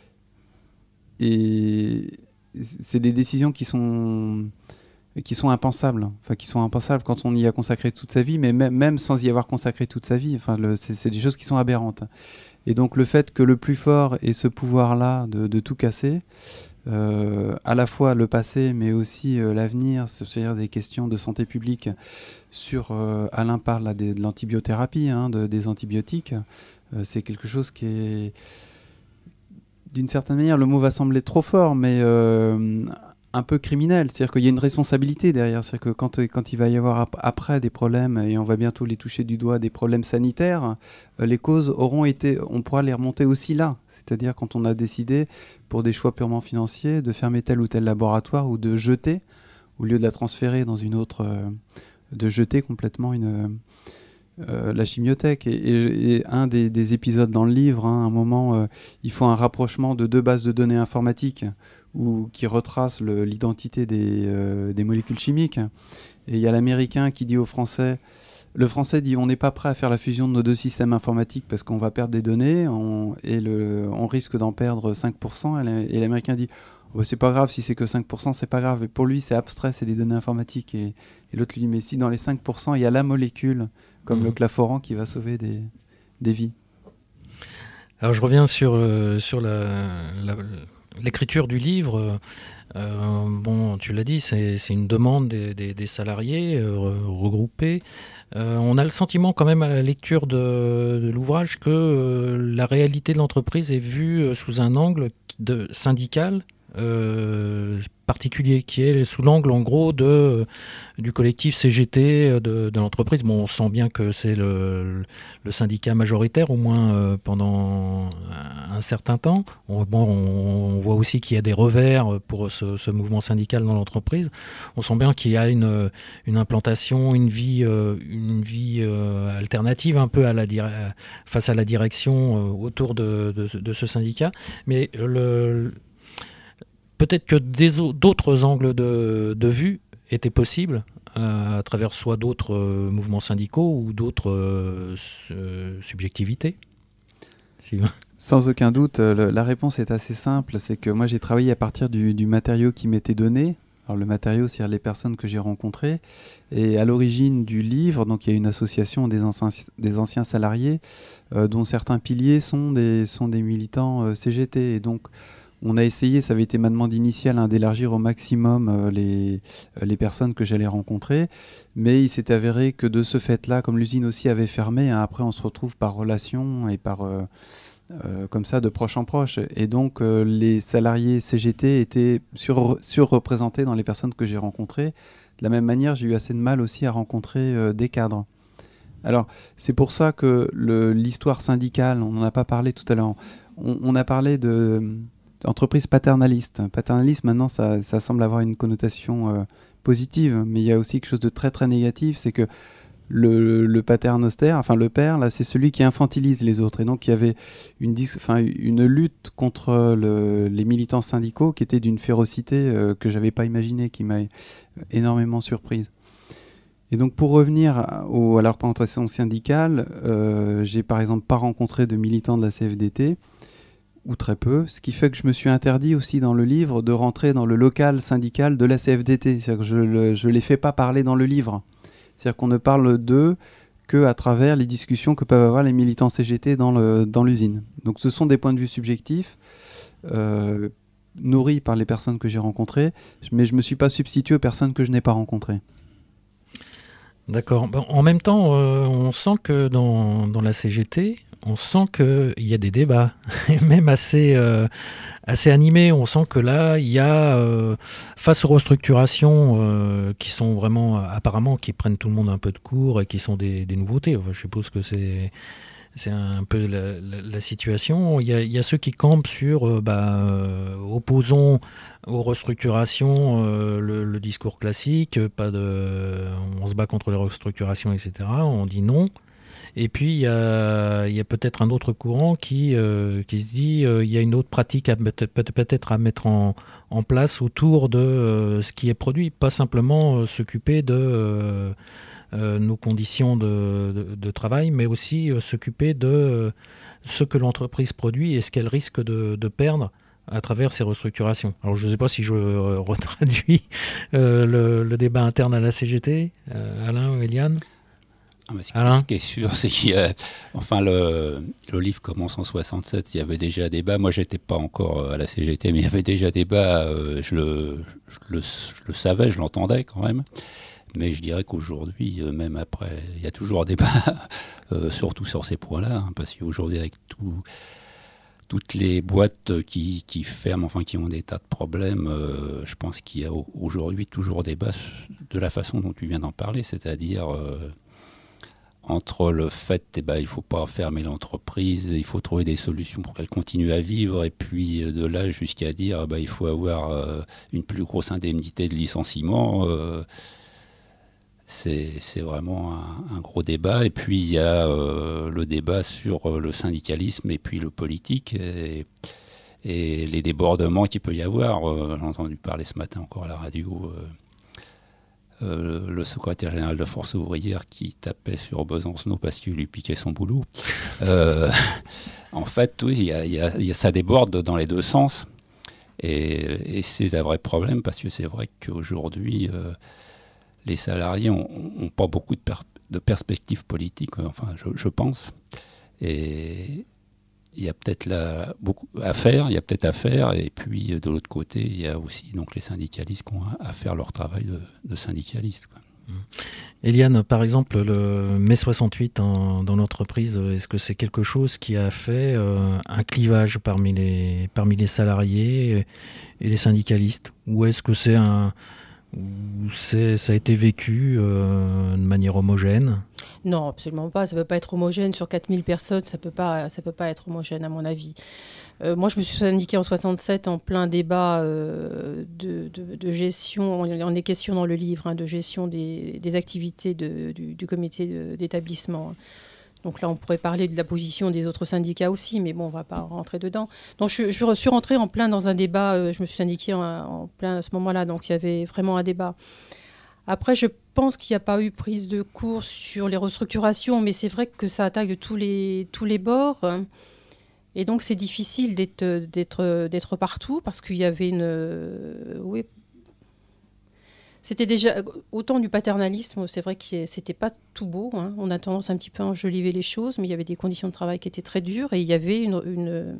Et c'est des décisions qui sont, qui sont impensables, enfin qui sont impensables quand on y a consacré toute sa vie, mais même, même sans y avoir consacré toute sa vie, enfin le, c'est, c'est des choses qui sont aberrantes. Et donc le fait que le plus fort ait ce pouvoir-là de, de tout casser, euh, à la fois le passé, mais aussi euh, l'avenir, c'est-à-dire des questions de santé publique sur, euh, Alain parle là, de, de l'antibiothérapie, hein, de, des antibiotiques, euh, c'est quelque chose qui est... D'une certaine manière, le mot va sembler trop fort, mais euh, un peu criminel. C'est-à-dire qu'il y a une responsabilité derrière. C'est-à-dire que quand, quand il va y avoir ap- après des problèmes, et on va bientôt les toucher du doigt, des problèmes sanitaires, euh, les causes auront été, on pourra les remonter aussi là. C'est-à-dire quand on a décidé, pour des choix purement financiers, de fermer tel ou tel laboratoire ou de jeter, au lieu de la transférer dans une autre, euh, de jeter complètement une... Euh, la chimiothèque. Et, et, et un des, des épisodes dans le livre, hein, à un moment, euh, il faut un rapprochement de deux bases de données informatiques où, qui retracent le, l'identité des, euh, des molécules chimiques. Et il y a l'Américain qui dit au Français, le Français dit on n'est pas prêt à faire la fusion de nos deux systèmes informatiques parce qu'on va perdre des données on, et le, on risque d'en perdre cinq pour cent. Et l'Américain dit oh, c'est pas grave, si c'est que cinq pour cent, c'est pas grave. Et pour lui, c'est abstrait, c'est des données informatiques. Et, et l'autre lui dit mais si dans les cinq pour cent, il y a la molécule comme mmh. le claforant qui va sauver des, des vies. Alors je reviens sur, le, sur la, la, l'écriture du livre. Euh, bon, tu l'as dit, c'est, c'est une demande des, des, des salariés euh, regroupés. Euh, on a le sentiment quand même à la lecture de, de l'ouvrage que euh, la réalité de l'entreprise est vue euh, sous un angle de, syndical euh, particulier, qui est sous l'angle en gros de, du collectif C G T de, de l'entreprise. Bon, on sent bien que c'est le, le syndicat majoritaire, au moins euh, pendant un certain temps. On, bon, on, on voit aussi qu'il y a des revers pour ce, ce mouvement syndical dans l'entreprise. On sent bien qu'il y a une, une implantation, une vie, euh, une vie euh, alternative un peu à la dire- face à la direction euh, autour de, de, de ce syndicat. Mais le... Peut-être que des, d'autres angles de, de vue étaient possibles euh, à travers soit d'autres euh, mouvements syndicaux ou d'autres euh, euh, subjectivités. Sylvain. Sans aucun doute, le, la réponse est assez simple. C'est que moi j'ai travaillé à partir du, du matériau qui m'était donné. Alors le matériau, c'est les personnes que j'ai rencontrées. Et à l'origine du livre, donc il y a une association des anciens, des anciens salariés euh, dont certains piliers sont des, sont des militants euh, C G T. Et donc on a essayé, ça avait été ma demande initiale, hein, d'élargir au maximum euh, les, euh, les personnes que j'allais rencontrer. Mais il s'est avéré que de ce fait-là, comme l'usine aussi avait fermé, hein, après on se retrouve par relation et par... Euh, Euh, comme ça de proche en proche, et donc euh, les salariés C G T étaient sur, surreprésentés dans les personnes que j'ai rencontrées. De la même manière, j'ai eu assez de mal aussi à rencontrer euh, des cadres Alors, c'est pour ça que le, l'histoire syndicale, on n'en a pas parlé tout à l'heure, on, on a parlé de, d'entreprise paternaliste. Paternaliste, maintenant, ça, ça semble avoir une connotation euh, positive, mais il y a aussi quelque chose de très très négatif, c'est que le, le paternoster, enfin le père, là, c'est celui qui infantilise les autres. Et donc, il y avait une, dis- enfin, une lutte contre le, les militants syndicaux qui était d'une férocité euh, que je n'avais pas imaginée, qui m'a énormément surprise. Et donc, pour revenir à, au, à la représentation syndicale, euh, j'ai par exemple pas rencontré de militants de la C F D T, ou très peu, ce qui fait que je me suis interdit aussi dans le livre de rentrer dans le local syndical de la C F D T. C'est-à-dire que je ne les fais pas parler dans le livre. C'est-à-dire qu'on ne parle d'eux qu'à travers les discussions que peuvent avoir les militants C G T dans, le, dans l'usine. Donc ce sont des points de vue subjectifs, euh, nourris par les personnes que j'ai rencontrées, mais je ne me suis pas substitué aux personnes que je n'ai pas rencontrées. D'accord. Bon, en même temps, euh, on sent que dans, dans la C G T, on sent qu'il y a des débats, même assez, euh, assez animés. On sent que là, il y a, euh, face aux restructurations euh, qui sont vraiment, apparemment, qui prennent tout le monde un peu de court et qui sont des, des nouveautés. Enfin, je suppose que c'est, c'est un peu la, la, la situation. Il y, a, il y a ceux qui campent sur, euh, bah, euh, opposons aux restructurations euh, le, le discours classique, pas de, on se bat contre les restructurations, et cetera. On dit non. Et puis, il y a, il y a peut-être un autre courant qui, euh, qui se dit euh, il y a une autre pratique à, peut-être à mettre en, en place autour de euh, ce qui est produit, pas simplement euh, s'occuper de euh, euh, nos conditions de, de, de travail, mais aussi euh, s'occuper de euh, ce que l'entreprise produit et ce qu'elle risque de, de perdre à travers ces restructurations. Alors, je ne sais pas si je euh, retraduis euh, le, le débat interne à la C G T, euh, Alain ou Eliane. Ah, mais ce, Alain. Ce qui est sûr, c'est qu'il y a, enfin, le, le livre commence en soixante-sept, il y avait déjà débat. Moi, j'étais pas encore à la C G T, mais il y avait déjà débat. Euh, je, le, je, le, je le savais, je l'entendais quand même. Mais je dirais qu'aujourd'hui, euh, même après, il y a toujours débat, euh, surtout sur ces points-là, hein, parce qu'aujourd'hui, avec tout, toutes les boîtes qui, qui ferment, enfin, qui ont des tas de problèmes, euh, je pense qu'il y a aujourd'hui toujours débat de la façon dont tu viens d'en parler, c'est-à-dire euh, entre le fait qu'il eh ben, ne faut pas fermer l'entreprise, il faut trouver des solutions pour qu'elle continue à vivre, et puis de là jusqu'à dire qu'il ben, faut avoir euh, une plus grosse indemnité de licenciement, euh, c'est, c'est vraiment un, un gros débat. Et puis il y a euh, le débat sur le syndicalisme et puis le politique, et, et les débordements qu'il peut y avoir. Euh, j'ai entendu parler ce matin encore à la radio... Euh, Euh, le secrétaire général de Force ouvrière qui tapait sur Besancenot parce qu'il lui piquait son boulot. Euh, en fait, oui, y a, y a, y a, ça déborde dans les deux sens. Et, et c'est un vrai problème parce que c'est vrai qu'aujourd'hui, euh, les salariés n'ont pas beaucoup de, per- de perspectives politiques, enfin, je, je pense. Et il y a peut-être là beaucoup à faire, il y a peut-être à faire, et puis de l'autre côté, il y a aussi donc les syndicalistes qui ont à faire leur travail de, de syndicalistes, quoi. Eliane, par exemple, le mai soixante-huit en, dans l'entreprise, est-ce que c'est quelque chose qui a fait euh, un clivage parmi les, parmi les salariés et les syndicalistes? Ou est-ce que c'est un... Ou c'est, ça a été vécu euh, de manière homogène? Non, absolument pas. Ça ne peut pas être homogène sur quatre mille personnes. Ça ne peut pas, ça peut pas être homogène, à mon avis. Euh, moi, je me suis syndiquée en soixante-sept en plein débat euh, de, de, de gestion. On, on est question dans le livre hein, de gestion des, des activités de, du, du comité de, d'établissement. Donc là, on pourrait parler de la position des autres syndicats aussi, mais bon, on ne va pas rentrer dedans. Donc je, je suis rentrée en plein dans un débat, euh, je me suis syndiquée en, en plein à ce moment-là, donc il y avait vraiment un débat. Après, je pense qu'il n'y a pas eu prise de cours sur les restructurations, mais c'est vrai que ça attaque de tous les, tous les bords. Et donc c'est difficile d'être, d'être, d'être partout, parce qu'il y avait une... Euh, oui, c'était déjà, autant du paternalisme, c'est vrai que c'était pas tout beau. Hein. On a tendance un petit peu à enjoliver les choses, mais il y avait des conditions de travail qui étaient très dures et il y avait une... une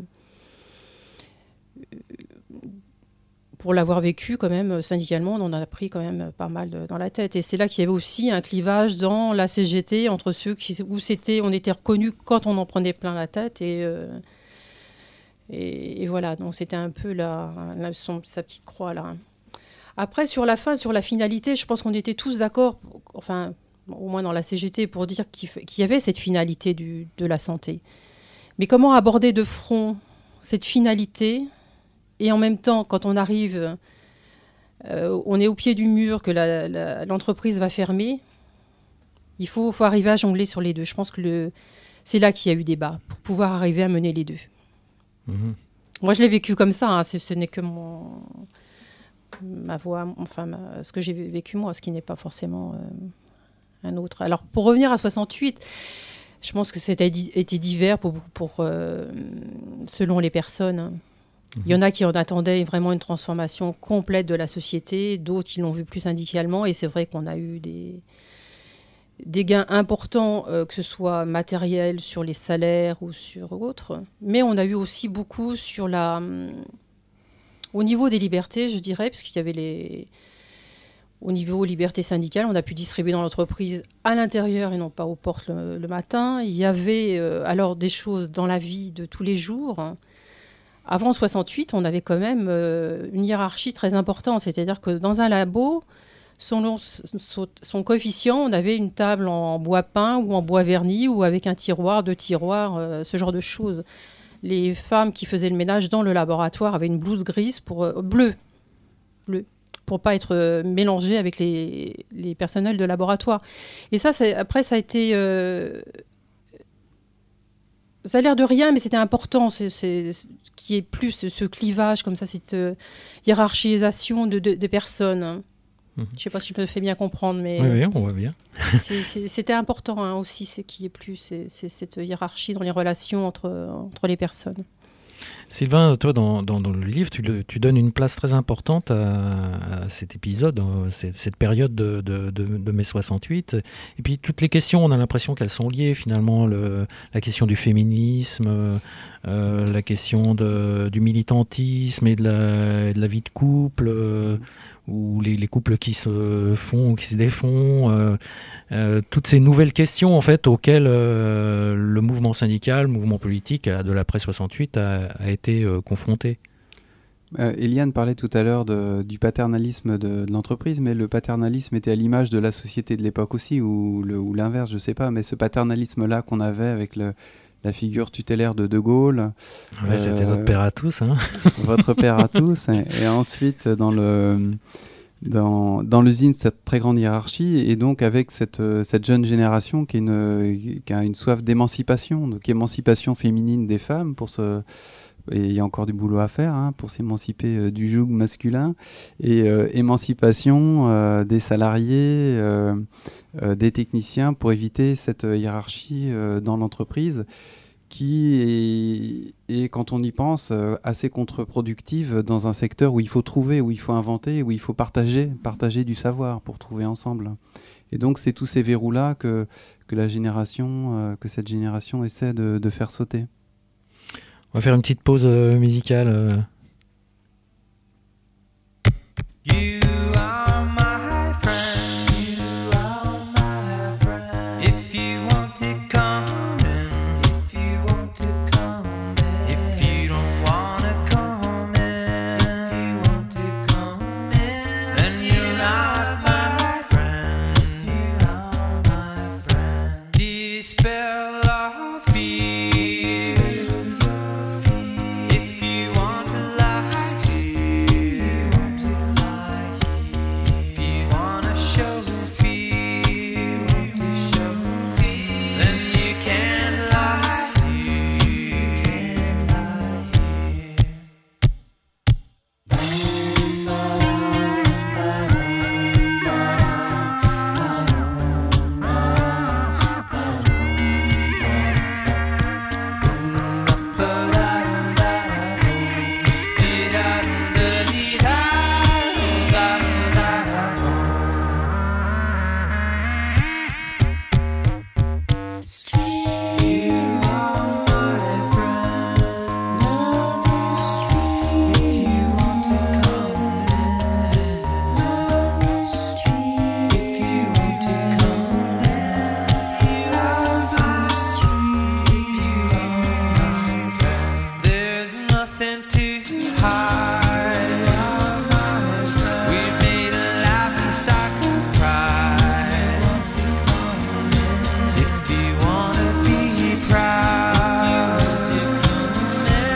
pour l'avoir vécu quand même syndicalement, on en a pris quand même pas mal dans la tête. Et c'est là qu'il y avait aussi un clivage dans la C G T entre ceux qui, où c'était, on était reconnus quand on en prenait plein la tête et... Euh, et, et voilà, donc c'était un peu la, la, son, sa petite croix là. Après, sur la fin, sur la finalité, je pense qu'on était tous d'accord, enfin, au moins dans la C G T, pour dire qu'il, f- qu'il y avait cette finalité du, de la santé. Mais comment aborder de front cette finalité et en même temps, quand on arrive, euh, on est au pied du mur, que la, la, l'entreprise va fermer, il faut, faut arriver à jongler sur les deux. Je pense que le, c'est là qu'il y a eu débat, pour pouvoir arriver à mener les deux. Mmh. Moi, je l'ai vécu comme ça, hein. ce, ce n'est que mon, ma voix, enfin, ma, ce que j'ai vécu moi, ce qui n'est pas forcément euh, un autre. Alors, pour revenir à soixante-huit, je pense que c'était di- été divers pour, pour, euh, selon les personnes. Mmh. Il y en a qui en attendaient vraiment une transformation complète de la société, d'autres qui l'ont vu plus syndicalement, et c'est vrai qu'on a eu des... des gains importants, euh, que ce soit matériels sur les salaires ou sur autres, mais on a eu aussi beaucoup sur la, hum, au niveau des libertés, je dirais, parce qu'il y avait les, au niveau liberté syndicale, on a pu distribuer dans l'entreprise à l'intérieur et non pas aux portes le, le matin. Il y avait euh, alors des choses dans la vie de tous les jours. Avant soixante-huit, on avait quand même euh, une hiérarchie très importante, c'est-à-dire que dans un labo, Son, son, son coefficient, on avait une table en bois peint ou en bois verni ou avec un tiroir, deux tiroirs, euh, ce genre de choses. Les femmes qui faisaient le ménage dans le laboratoire avaient une blouse grise pour euh, bleue, bleu, pour pas être euh, mélangées avec les, les personnels de laboratoire. Et ça, c'est, après, ça a été, euh, ça a l'air de rien, mais c'était important, c'est, c'est, qu'il y ait plus ce, ce clivage comme ça, cette euh, hiérarchisation de, de, de personnes. Mmh. Je ne sais pas si je me fais bien comprendre, mais oui, oui, on voit bien. c'est, c'est, c'était important hein, aussi, c'est qu'il n'y ait plus c'est, c'est cette hiérarchie dans les relations entre, entre les personnes. Sylvain, toi, dans, dans, dans le livre, tu, le, tu donnes une place très importante à, à cet épisode, à cette, cette période de, de, de, de mai soixante-huit. Et puis, toutes les questions, on a l'impression qu'elles sont liées, finalement. Le, la question du féminisme, euh, la question de, du militantisme et de la, de la vie de couple, euh, ou les, les couples qui se font ou qui se défont. Euh, euh, toutes ces nouvelles questions, en fait, auxquelles euh, le mouvement syndical, le mouvement politique de l'après soixante-huit a, a été euh, confronté. Euh, Eliane parlait tout à l'heure de, du paternalisme de, de l'entreprise, mais le paternalisme était à l'image de la société de l'époque aussi, ou, le, ou l'inverse, je ne sais pas, mais ce paternalisme-là qu'on avait avec le, la figure tutélaire de De Gaulle. Ouais, euh, c'était notre père à tous. Hein. Votre père à tous. Et, et ensuite, dans le... Dans, dans l'usine, cette très grande hiérarchie, et donc avec cette, cette jeune génération qui, est une, qui a une soif d'émancipation, donc émancipation féminine des femmes, pour se, et il y a encore du boulot à faire hein, pour s'émanciper euh, du joug masculin, et euh, émancipation euh, des salariés, euh, euh, des techniciens, pour éviter cette hiérarchie euh, dans l'entreprise, qui est, est, quand on y pense, euh, assez contre-productive dans un secteur où il faut trouver, où il faut inventer, où il faut partager, partager du savoir pour trouver ensemble. Et donc, c'est tous ces verrous-là que, que la génération, euh, que cette génération essaie de, de faire sauter. On va faire une petite pause euh, musicale. Euh. You are my friend. You are my friend. If you want to come.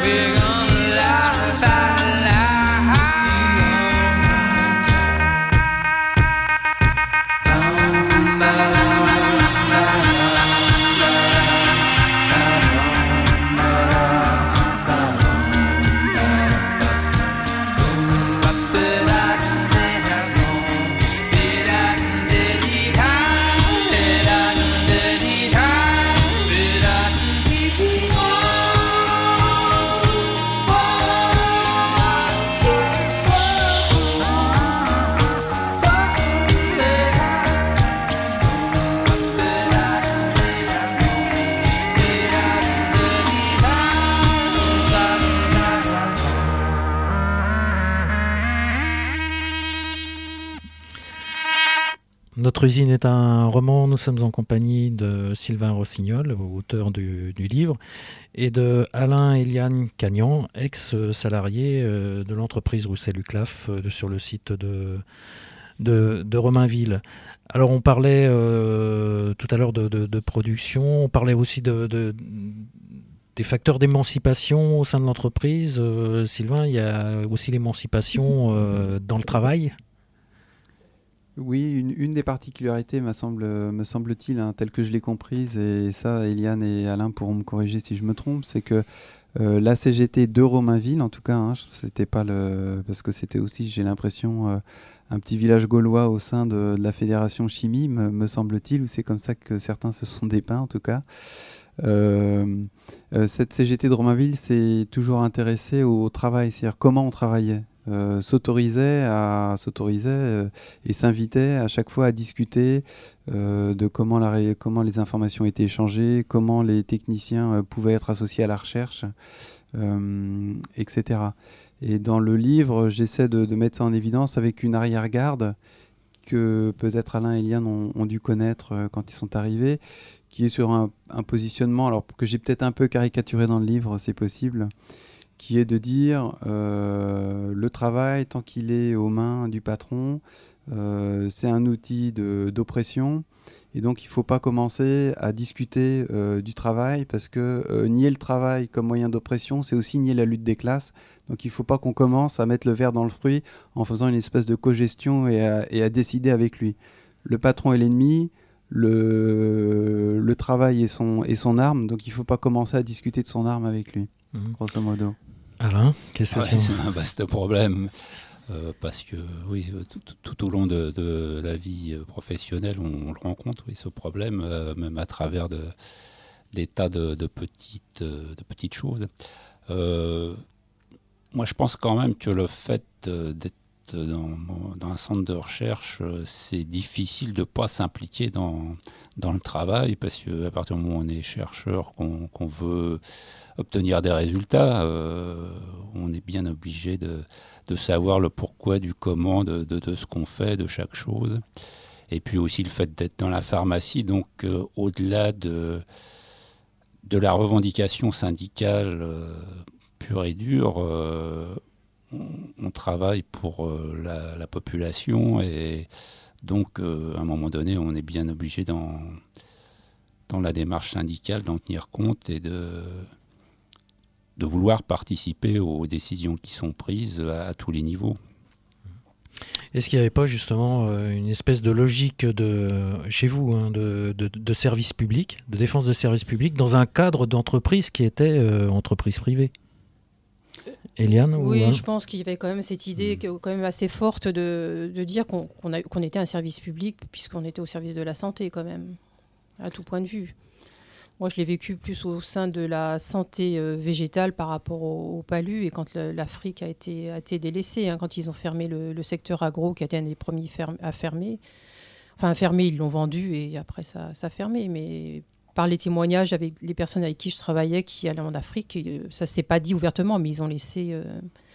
we're gonna laugh out loud. Notre usine est un roman. Nous sommes en compagnie de Sylvain Rossignol, auteur du, du livre, et de Alain Eliane Cagnan, ex-salarié euh, de l'entreprise Roussel-Uclaf euh, sur le site de, de, de Romainville. Alors on parlait euh, tout à l'heure de, de, de production, on parlait aussi de, de, des facteurs d'émancipation au sein de l'entreprise. Euh, Sylvain, il y a aussi l'émancipation euh, dans le travail. Oui, une, une des particularités, me, semble, me semble-t-il, hein, telle que je l'ai comprise, et ça, Eliane et Alain pourront me corriger si je me trompe, c'est que euh, la C G T de Romainville, en tout cas, hein, c'était pas le, parce que c'était aussi, j'ai l'impression, euh, un petit village gaulois au sein de, de la Fédération Chimie, me, me semble-t-il, ou c'est comme ça que certains se sont dépeints, en tout cas. Euh, euh, cette C G T de Romainville s'est toujours intéressée au travail, c'est-à-dire comment on travaillait. Euh, s'autorisait à s'autorisait euh, et s'invitait à chaque fois à discuter euh, de comment, la ré- comment les informations étaient échangées, comment les techniciens euh, pouvaient être associés à la recherche, euh, et cetera. Et dans le livre, j'essaie de, de mettre ça en évidence avec une arrière-garde que peut-être Alain et Eliane ont, ont dû connaître euh, quand ils sont arrivés, qui est sur un, un positionnement, alors que j'ai peut-être un peu caricaturé dans le livre, c'est possible, qui est de dire euh, le travail, tant qu'il est aux mains du patron, euh, c'est un outil de, d'oppression. Et donc, il ne faut pas commencer à discuter euh, du travail, parce que euh, nier le travail comme moyen d'oppression, c'est aussi nier la lutte des classes. Donc, il ne faut pas qu'on commence à mettre le verre dans le fruit en faisant une espèce de cogestion et à, et à décider avec lui. Le patron est l'ennemi, le, le travail est son, est son arme, donc il ne faut pas commencer à discuter de son arme avec lui, mmh. grosso modo. Alain, qu'est-ce que ouais, c'est C'est un vaste problème, euh, parce que oui, tout, tout au long de, de la vie professionnelle, on, on le rencontre, oui, ce problème, euh, même à travers de, des tas de, de, petites, de petites choses. Euh, moi, je pense quand même que le fait d'être dans, dans un centre de recherche, c'est difficile de ne pas s'impliquer dans, dans le travail, parce qu'à partir du moment où on est chercheur, qu'on, qu'on veut obtenir des résultats, euh, on est bien obligé de, de savoir le pourquoi du comment de, de, de ce qu'on fait, de chaque chose. Et puis aussi le fait d'être dans la pharmacie, donc euh, au-delà de, de la revendication syndicale euh, pure et dure, euh, on, on travaille pour euh, la, la population, et donc euh, à un moment donné, on est bien obligé dans, dans la démarche syndicale d'en tenir compte et de... de vouloir participer aux décisions qui sont prises à, à tous les niveaux. Est-ce qu'il n'y avait pas justement euh, une espèce de logique de, chez vous hein, de, de, de service public, de défense de service public, dans un cadre d'entreprise qui était euh, entreprise privée ? Eliane, oui, ou, hein je pense qu'il y avait quand même cette idée mmh. quand même assez forte de, de dire qu'on, qu'on, a, qu'on était un service public, puisqu'on était au service de la santé quand même, à tout point de vue. Moi, je l'ai vécu plus au sein de la santé euh, végétale par rapport au, au palu, et quand le, l'Afrique a été, a été délaissée, hein, quand ils ont fermé le, le secteur agro, qui a été un des premiers ferme, à fermer. Enfin, à fermer, ils l'ont vendu, et après, ça, ça a fermé. Mais par les témoignages avec les personnes avec qui je travaillais, qui allaient en Afrique, ça ne s'est pas dit ouvertement, mais ils ont laissé euh,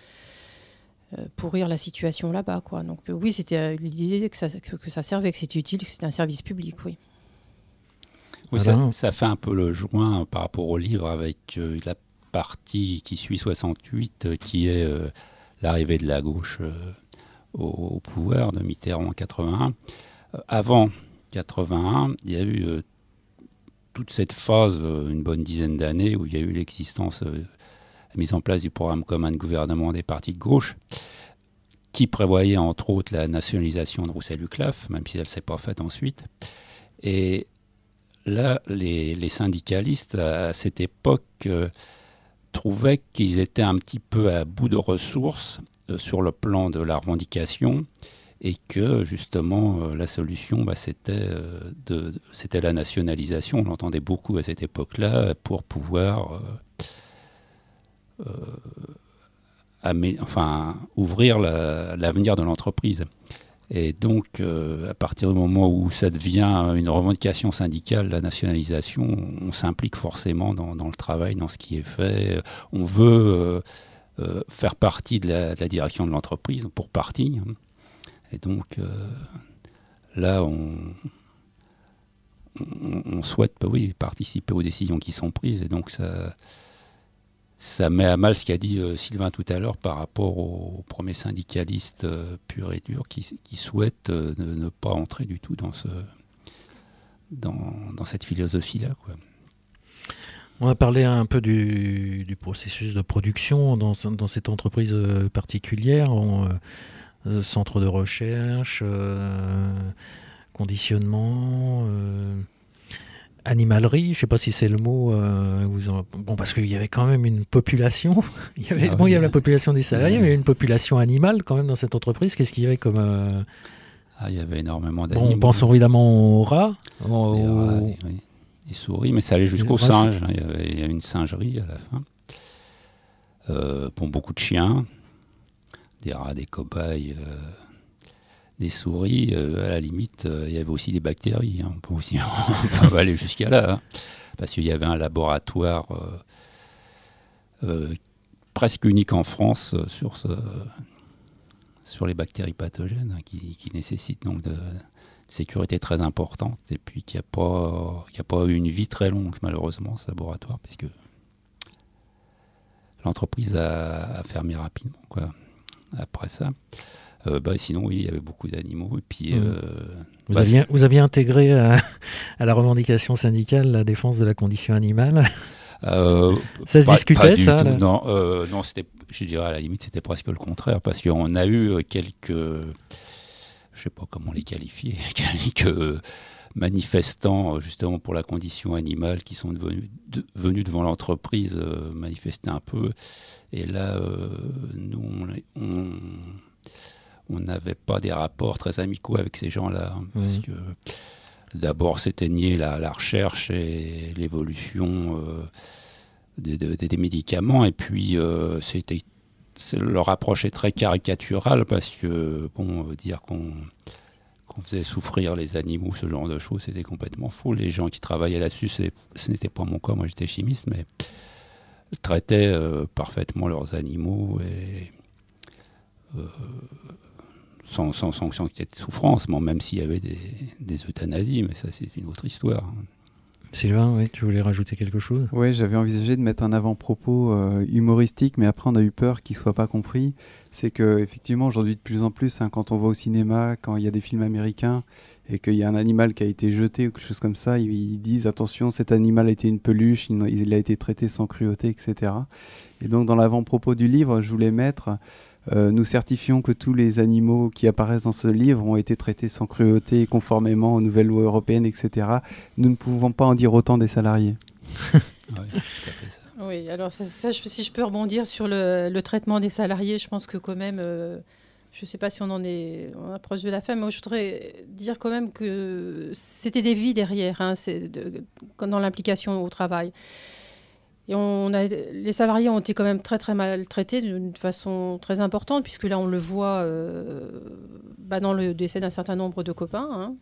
euh, pourrir la situation là-bas, quoi. Donc euh, oui, c'était euh, l'idée que ça, que, que ça servait, que c'était utile, que c'était un service public, oui. Oui, ça, ça fait un peu le joint par rapport au livre, avec euh, la partie qui suit soixante-huit, euh, qui est euh, l'arrivée de la gauche euh, au, au pouvoir de Mitterrand en quatre-vingt-un. Euh, avant quatre-vingt-un, il y a eu euh, toute cette phase, euh, une bonne dizaine d'années, où il y a eu l'existence euh, la mise en place du programme commun de gouvernement des partis de gauche, qui prévoyait entre autres la nationalisation de Roussel-Luclaf, même si elle ne s'est pas faite ensuite. Et là, les, les syndicalistes, à, à cette époque, euh, trouvaient qu'ils étaient un petit peu à bout de ressources euh, sur le plan de la revendication, et que justement, euh, la solution, bah, c'était, euh, de, de, c'était la nationalisation. On l'entendait beaucoup à cette époque-là, pour pouvoir euh, euh, amé- enfin, ouvrir la, l'avenir de l'entreprise. Et donc, euh, à partir du moment où ça devient une revendication syndicale, la nationalisation, on, on s'implique forcément dans, dans le travail, dans ce qui est fait. On veut euh, euh, faire partie de la, de la direction de l'entreprise, pour partie. Et donc, euh, là, on, on, on souhaite bah oui, participer aux décisions qui sont prises. Et donc, ça, ça met à mal ce qu'a dit euh, Sylvain tout à l'heure par rapport aux premiers syndicalistes euh, purs et durs qui, qui souhaitent euh, ne, ne pas entrer du tout dans, ce, dans, dans cette philosophie-là, quoi. On a parlé un peu du, du processus de production dans, dans cette entreprise particulière, en, euh, centre de recherche, euh, conditionnement, euh, animalerie, je ne sais pas si c'est le mot. Euh, vous en... Bon, parce qu'il y avait quand même une population. il y avait, ah, bon, oui, il y avait la population des salariés, oui. Mais il y avait une population animale quand même dans cette entreprise. Qu'est-ce qu'il y avait comme... Euh... Ah, il y avait énormément d'animaux. Bon, on pense évidemment aux rats. Aux... Les rats, les, oui. Les souris, mais ça allait jusqu'aux singes. Il y avait, il y avait une singerie à la fin. Euh, bon, beaucoup de chiens, des rats, des cobayes, euh, des souris. Euh, à la limite, euh, il y avait aussi des bactéries. Hein. On peut aussi on peut aller jusqu'à là. Hein. Parce qu'il y avait un laboratoire euh, euh, presque unique en France euh, sur, ce, sur les bactéries pathogènes, hein, qui, qui nécessitent donc de... sécurité très importante, et puis qu'il n'y a pas, qu'il n'y a pas eu une vie très longue, malheureusement, ce laboratoire, puisque l'entreprise a, a fermé rapidement, quoi, après ça. Euh, bah, sinon, oui, il y avait beaucoup d'animaux. Et puis, mmh. euh, vous, bah, aviez, vous aviez intégré à, à la revendication syndicale la défense de la condition animale. euh, Ça se pas, discutait, pas ça là Non, euh, non c'était, je dirais à la limite, c'était presque le contraire, parce qu'on a eu quelques... je ne sais pas comment les qualifier, quelques manifestants justement pour la condition animale qui sont devenus, de, venus devant l'entreprise euh, manifester un peu. Et là, euh, nous, on n'avait pas des rapports très amicaux avec ces gens-là. Hein, parce mmh. que d'abord, c'était nier la, la recherche et l'évolution euh, des, des, des médicaments. Et puis, euh, c'était C'est, leur approche est très caricaturale, parce que bon, dire qu'on, qu'on faisait souffrir les animaux, ce genre de choses, c'était complètement faux. Les gens qui travaillaient là-dessus, c'est, ce n'était pas mon cas, moi j'étais chimiste, mais traitaient euh, parfaitement leurs animaux, et euh, sans, sans sanction qui était de souffrance, bon, même s'il y avait des, des euthanasies, mais ça c'est une autre histoire. Sylvain, oui, tu voulais rajouter quelque chose ? Oui, j'avais envisagé de mettre un avant-propos euh, humoristique, mais après on a eu peur qu'il ne soit pas compris. C'est qu'effectivement, aujourd'hui, de plus en plus, hein, quand on va au cinéma, quand il y a des films américains et qu'il y a un animal qui a été jeté ou quelque chose comme ça, ils, ils disent « Attention, cet animal a été une peluche, il, il a été traité sans cruauté, et cetera » Et donc, dans l'avant-propos du livre, je voulais mettre... Euh, nous certifions que tous les animaux qui apparaissent dans ce livre ont été traités sans cruauté, conformément aux nouvelles lois européennes, et cetera. Nous ne pouvons pas en dire autant des salariés. Oui, tout à fait ça. Oui, alors ça, ça, si je peux rebondir sur le, le traitement des salariés, je pense que quand même, euh, je ne sais pas si on en est on approche de la fin, mais moi, je voudrais dire quand même que c'était des vies derrière, hein, c'est de, dans l'implication au travail. Et on a, les salariés ont été quand même très très maltraités d'une façon très importante, puisque là on le voit euh, bah dans le décès d'un certain nombre de copains, hein,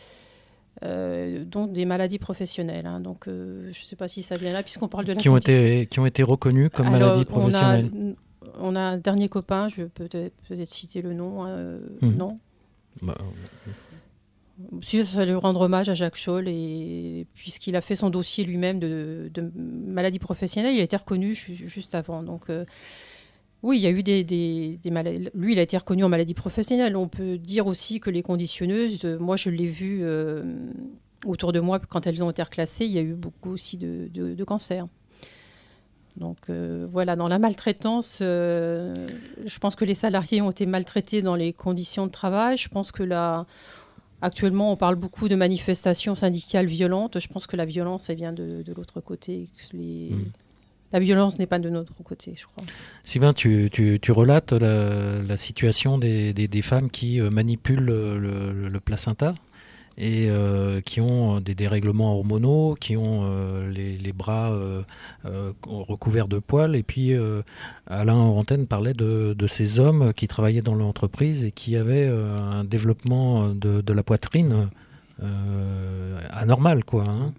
euh, donc des maladies professionnelles. Hein, donc euh, je ne sais pas si ça vient là, puisqu'on parle de la qui ont été qui ont été reconnus comme Alors, maladies professionnelles. On a, on a un dernier copain, je peux peut-être, peut-être citer le nom, euh, mmh. non. Bah, euh... Si, ça lui rendre hommage à Jacques Scholl, et puisqu'il a fait son dossier lui-même de, de maladie professionnelle, il a été reconnu ju- juste avant. Donc, euh, oui, il y a eu des, des, des maladies. Lui, il a été reconnu en maladie professionnelle. On peut dire aussi que les conditionneuses, euh, moi, je l'ai vu euh, autour de moi quand elles ont été reclassées, il y a eu beaucoup aussi de, de, de cancers. Donc euh, voilà, dans la maltraitance, euh, je pense que les salariés ont été maltraités dans les conditions de travail. Je pense que là, actuellement, on parle beaucoup de manifestations syndicales violentes. Je pense que la violence, elle vient de, de l'autre côté. Que les... mmh. La violence n'est pas de notre côté, je crois. Sylvain, tu, tu, tu relates la, la situation des, des, des femmes qui euh, manipulent le, le, le placenta et euh, qui ont des dérèglements hormonaux, qui ont euh, les, les bras euh, euh, recouverts de poils. Et puis euh, Alain Orantène parlait de, de ces hommes qui travaillaient dans l'entreprise et qui avaient euh, un développement de, de la poitrine euh, anormal, quoi, hein.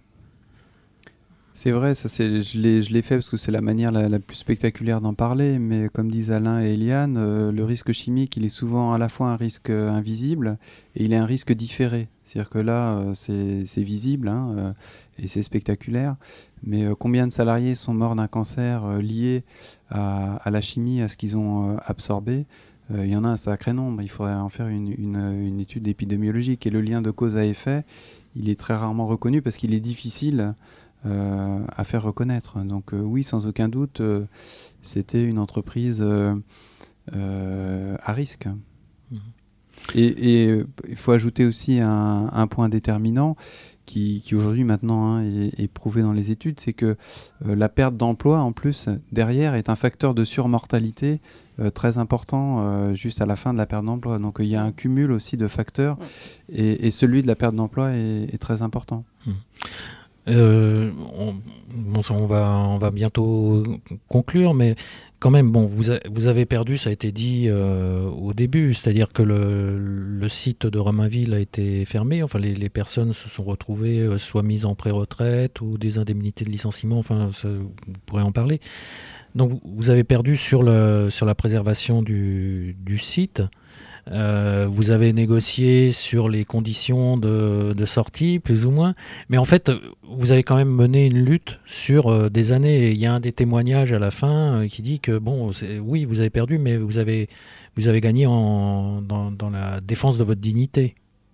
C'est vrai, ça, c'est, je, l'ai, je l'ai fait parce que c'est la manière la, la plus spectaculaire d'en parler, mais comme disent Alain et Eliane, euh, le risque chimique, il est souvent à la fois un risque euh, invisible et il est un risque différé. C'est-à-dire que là, euh, c'est, c'est visible hein, euh, et c'est spectaculaire, mais euh, combien de salariés sont morts d'un cancer euh, lié à, à la chimie, à ce qu'ils ont euh, absorbé ? Il euh, y en a un sacré nombre, il faudrait en faire une, une, une étude épidémiologique, et le lien de cause à effet, il est très rarement reconnu parce qu'il est difficile Euh, à faire reconnaître. Donc euh, oui, sans aucun doute, euh, c'était une entreprise euh, euh, à risque. Mmh. Et il euh, faut ajouter aussi un, un point déterminant qui, qui aujourd'hui maintenant hein, est, est prouvé dans les études, c'est que euh, la perte d'emploi, en plus, derrière, est un facteur de surmortalité euh, très important euh, juste à la fin de la perte d'emploi. Donc il y a un cumul aussi de facteurs et, et celui de la perte d'emploi est, est très important. Mmh. Euh, on, bon, on, va, on va bientôt conclure, mais quand même, bon, vous, a, vous avez perdu, ça a été dit euh, au début, c'est-à-dire que le, le site de Romainville a été fermé, enfin les, les personnes se sont retrouvées euh, soit mises en pré-retraite ou des indemnités de licenciement, enfin ça, vous pourrez en parler. Donc vous avez perdu sur, le, sur la préservation du, du site. Euh, vous avez négocié sur les conditions de, de sortie, plus ou moins. Mais en fait, vous avez quand même mené une lutte sur euh, des années. Et il y a un des témoignages à la fin euh, qui dit que, bon, c'est, oui, vous avez perdu, mais vous avez, vous avez gagné en, dans, dans la défense de votre dignité.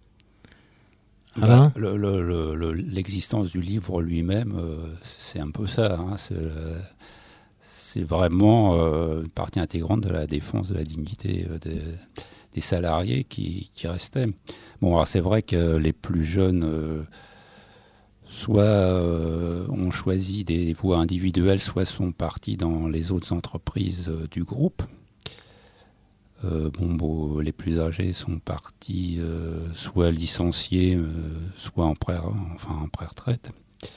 Bah, le, le, le, le, l'existence du livre lui-même, euh, c'est un peu ça. Hein, c'est, euh, c'est vraiment euh, une partie intégrante de la défense de la dignité euh, des... des salariés qui, qui restaient. Bon, alors c'est vrai que les plus jeunes, euh, soit euh, ont choisi des voies individuelles, soit sont partis dans les autres entreprises euh, du groupe. Euh, bon, bon, les plus âgés sont partis euh, soit licenciés, euh, soit en pré, enfin en pré-retraite.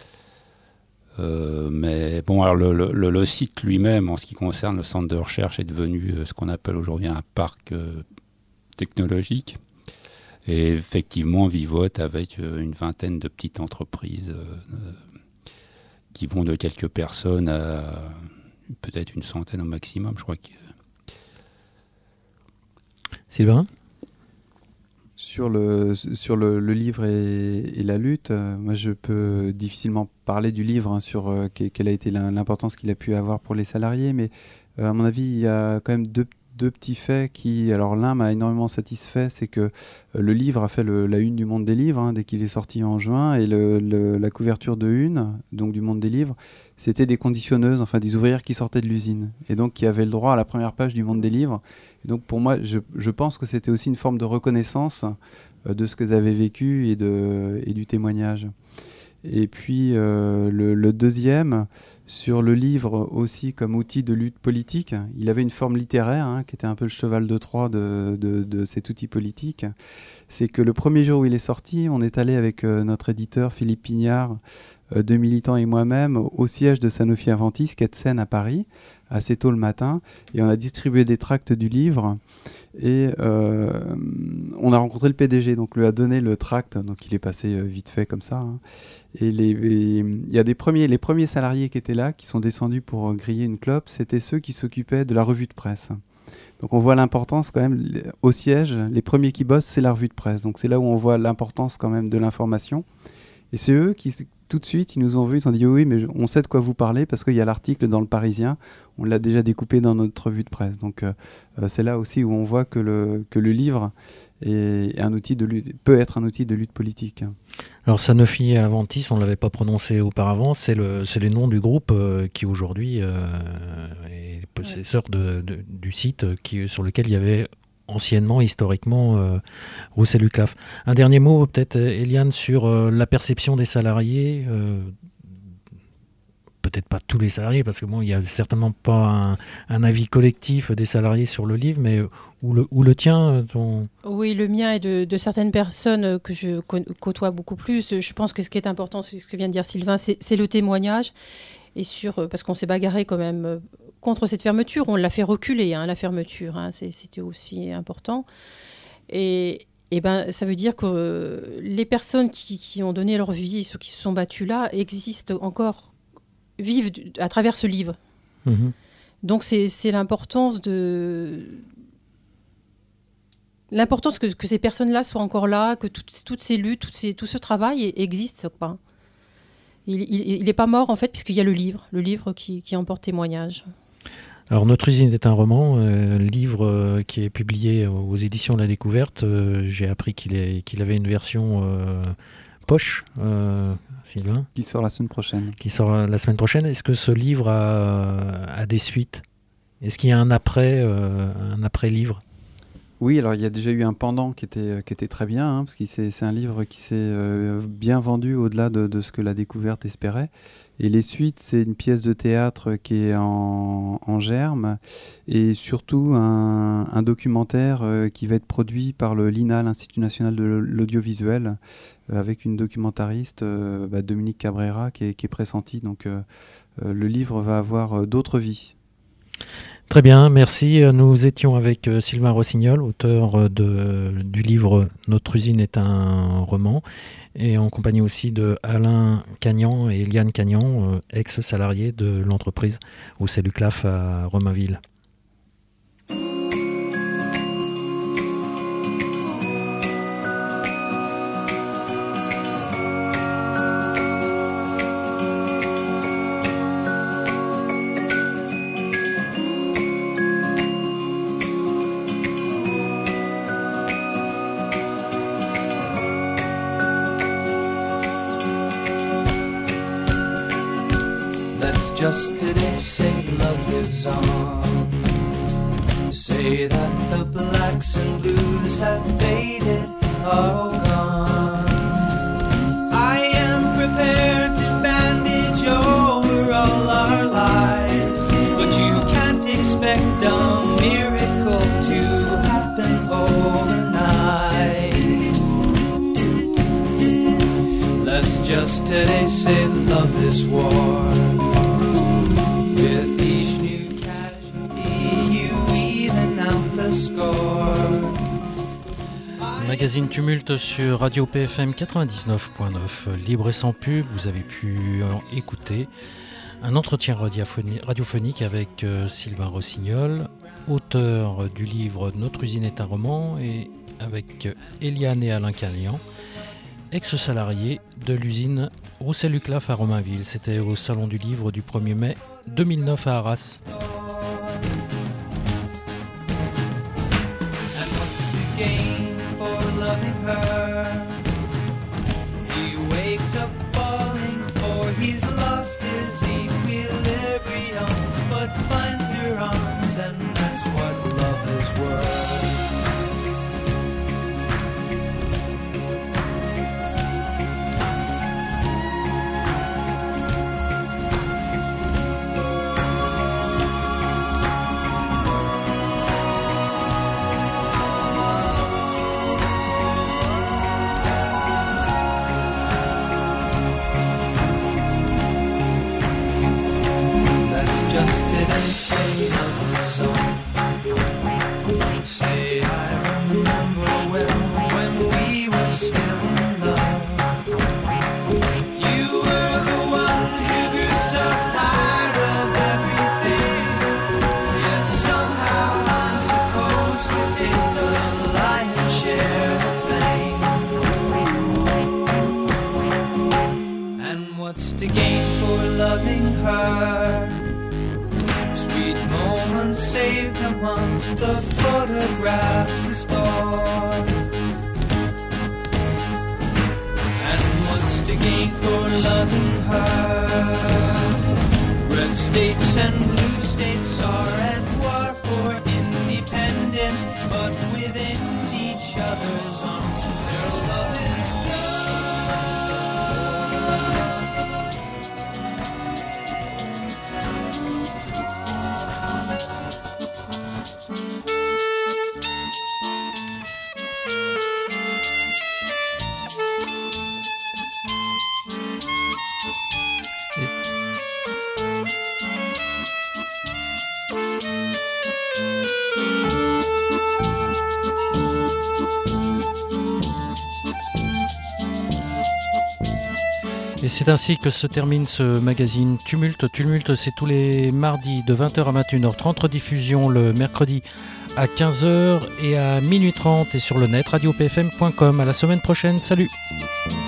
Euh, mais bon, alors le, le, le site lui-même, en ce qui concerne le centre de recherche, est devenu euh, ce qu'on appelle aujourd'hui un parc euh, technologique, et effectivement vivote avec euh, une vingtaine de petites entreprises euh, euh, qui vont de quelques personnes à peut-être une centaine au maximum, je crois que... Sylvain ? Sur le, sur le, le livre et, et la lutte, euh, moi je peux difficilement parler du livre hein, sur euh, quelle a été l'importance qu'il a pu avoir pour les salariés, mais euh, à mon avis il y a quand même deux deux petits faits qui, alors l'un m'a énormément satisfait, c'est que euh, le livre a fait le, la une du Monde des Livres hein, dès qu'il est sorti en juin, et le, le, la couverture de une, donc du Monde des Livres, c'était des conditionneuses, enfin des ouvrières qui sortaient de l'usine, et donc qui avaient le droit à la première page du Monde des Livres. Et donc pour moi, je, je pense que c'était aussi une forme de reconnaissance euh, de ce qu'elles avaient vécu et, de, et du témoignage. Et puis euh, le, le deuxième, sur le livre aussi comme outil de lutte politique, il avait une forme littéraire hein, qui était un peu le cheval de Troie de, de, de cet outil politique. C'est que le premier jour où il est sorti, on est allé avec euh, notre éditeur Philippe Pignard, euh, deux militants et moi-même, au siège de Sanofi Aventis, quai de Seine à Paris, assez tôt le matin, et on a distribué des tracts du livre. Et euh, on a rencontré le P D G, donc lui a donné le tract, donc il est passé euh, vite fait comme ça. Hein. Et il y a des premiers, les premiers salariés qui étaient là, qui sont descendus pour euh, griller une clope, c'était ceux qui s'occupaient de la revue de presse. Donc on voit l'importance quand même, au siège, les premiers qui bossent, c'est la revue de presse. Donc c'est là où on voit l'importance quand même de l'information. Et c'est eux qui, tout de suite, ils nous ont vus, ils ont dit oui, mais on sait de quoi vous parlez parce qu'il y a l'article dans le Parisien, on l'a déjà découpé dans notre revue de presse. Donc euh, c'est là aussi où on voit que le, que le livre est un outil de lutte, peut être un outil de lutte politique. Alors Sanofi et Aventis, on ne l'avait pas prononcé auparavant, c'est le, c'est le nom du groupe euh, qui aujourd'hui euh, est possesseur de, de, du site qui, sur lequel il y avait anciennement, historiquement, euh, Roussel-Uclaf. Un dernier mot, peut-être, Eliane, sur euh, la perception des salariés. Euh, peut-être pas tous les salariés, parce que bon, il n'y a certainement pas un, un avis collectif des salariés sur le livre, mais où le, où le tien ton... Oui, le mien et de, de certaines personnes que je côtoie beaucoup plus. Je pense que ce qui est important, c'est ce que vient de dire Sylvain, c'est, c'est le témoignage. Et sur, parce qu'on s'est bagarré quand même contre cette fermeture, on l'a fait reculer, hein, la fermeture, hein, c'est, c'était aussi important. Et, et ben, ça veut dire que les personnes qui, qui ont donné leur vie, ceux qui se sont battus là, existent encore, vivent à travers ce livre. Mmh. Donc c'est, c'est l'importance de... L'importance que, que ces personnes-là soient encore là, que tout, toutes ces luttes, toutes ces, tout ce travail existe, quoi. Il n'est pas mort, en fait, puisqu'il y a le livre, le livre qui, qui en porte témoignage. Alors, Notre usine est un roman, euh, livre euh, qui est publié aux éditions de la Découverte. Euh, j'ai appris qu'il, est, qu'il avait une version euh, poche, euh, Sylvain. Qui sort la semaine prochaine. Qui sort la semaine prochaine. Est-ce que ce livre a, a des suites ? Est-ce qu'il y a un après, euh, un après-livre ? Oui, alors il y a déjà eu un pendant qui était, qui était très bien, hein, parce que c'est, c'est un livre qui s'est euh, bien vendu au-delà de, de ce que la Découverte espérait. Et les suites, c'est une pièce de théâtre qui est en, en germe, et surtout un, un documentaire euh, qui va être produit par le l'I N A, l'Institut National de l'Audiovisuel, euh, avec une documentariste, euh, bah, Dominique Cabrera, qui est, qui est pressentie. Donc euh, euh, le livre va avoir euh, d'autres vies. Très bien, merci. Nous étions avec Sylvain Rossignol, auteur de, du livre « Notre usine est un roman », et en compagnie aussi de Alain Cagnan et Eliane Cagnan, ex-salariés de l'entreprise Roussel-Uclaf à Romainville. Just today, say love lives on. Say that the blacks and blues have faded, all gone. I am prepared to bandage over all our lives, but you can't expect a miracle to happen overnight. Let's just today say love is war. With each new casualty, you even out the score. Magazine Tumulte sur Radio P F M quatre-vingt-dix-neuf point neuf, libre et sans pub. Vous avez pu écouter un entretien radiophoni- radiophonique avec euh, Sylvain Rossignol, auteur du livre Notre usine est un roman, et avec euh, Eliane et Alain Cagnan, ex-salariés de l'usine Roussel-Uclaf à Romainville. C'était au Salon du Livre du premier mai deux mille neuf à Arras. And what's to gain for loving her? He wakes up falling, for he's lost his equilibrium, but finds her arms, and that's what love is worth. Just didn't say love was on. amongst the photographs we store. And what's to gain for loving her? Red states and blue states are at war for independence, but within each other's arms their love is Et c'est ainsi que se termine ce magazine Tumulte. Tumulte, c'est tous les mardis de vingt heures à vingt et une heures trente, rediffusion le mercredi à quinze heures et à minuit trente et sur le net radio p f m point com. À la semaine prochaine, salut.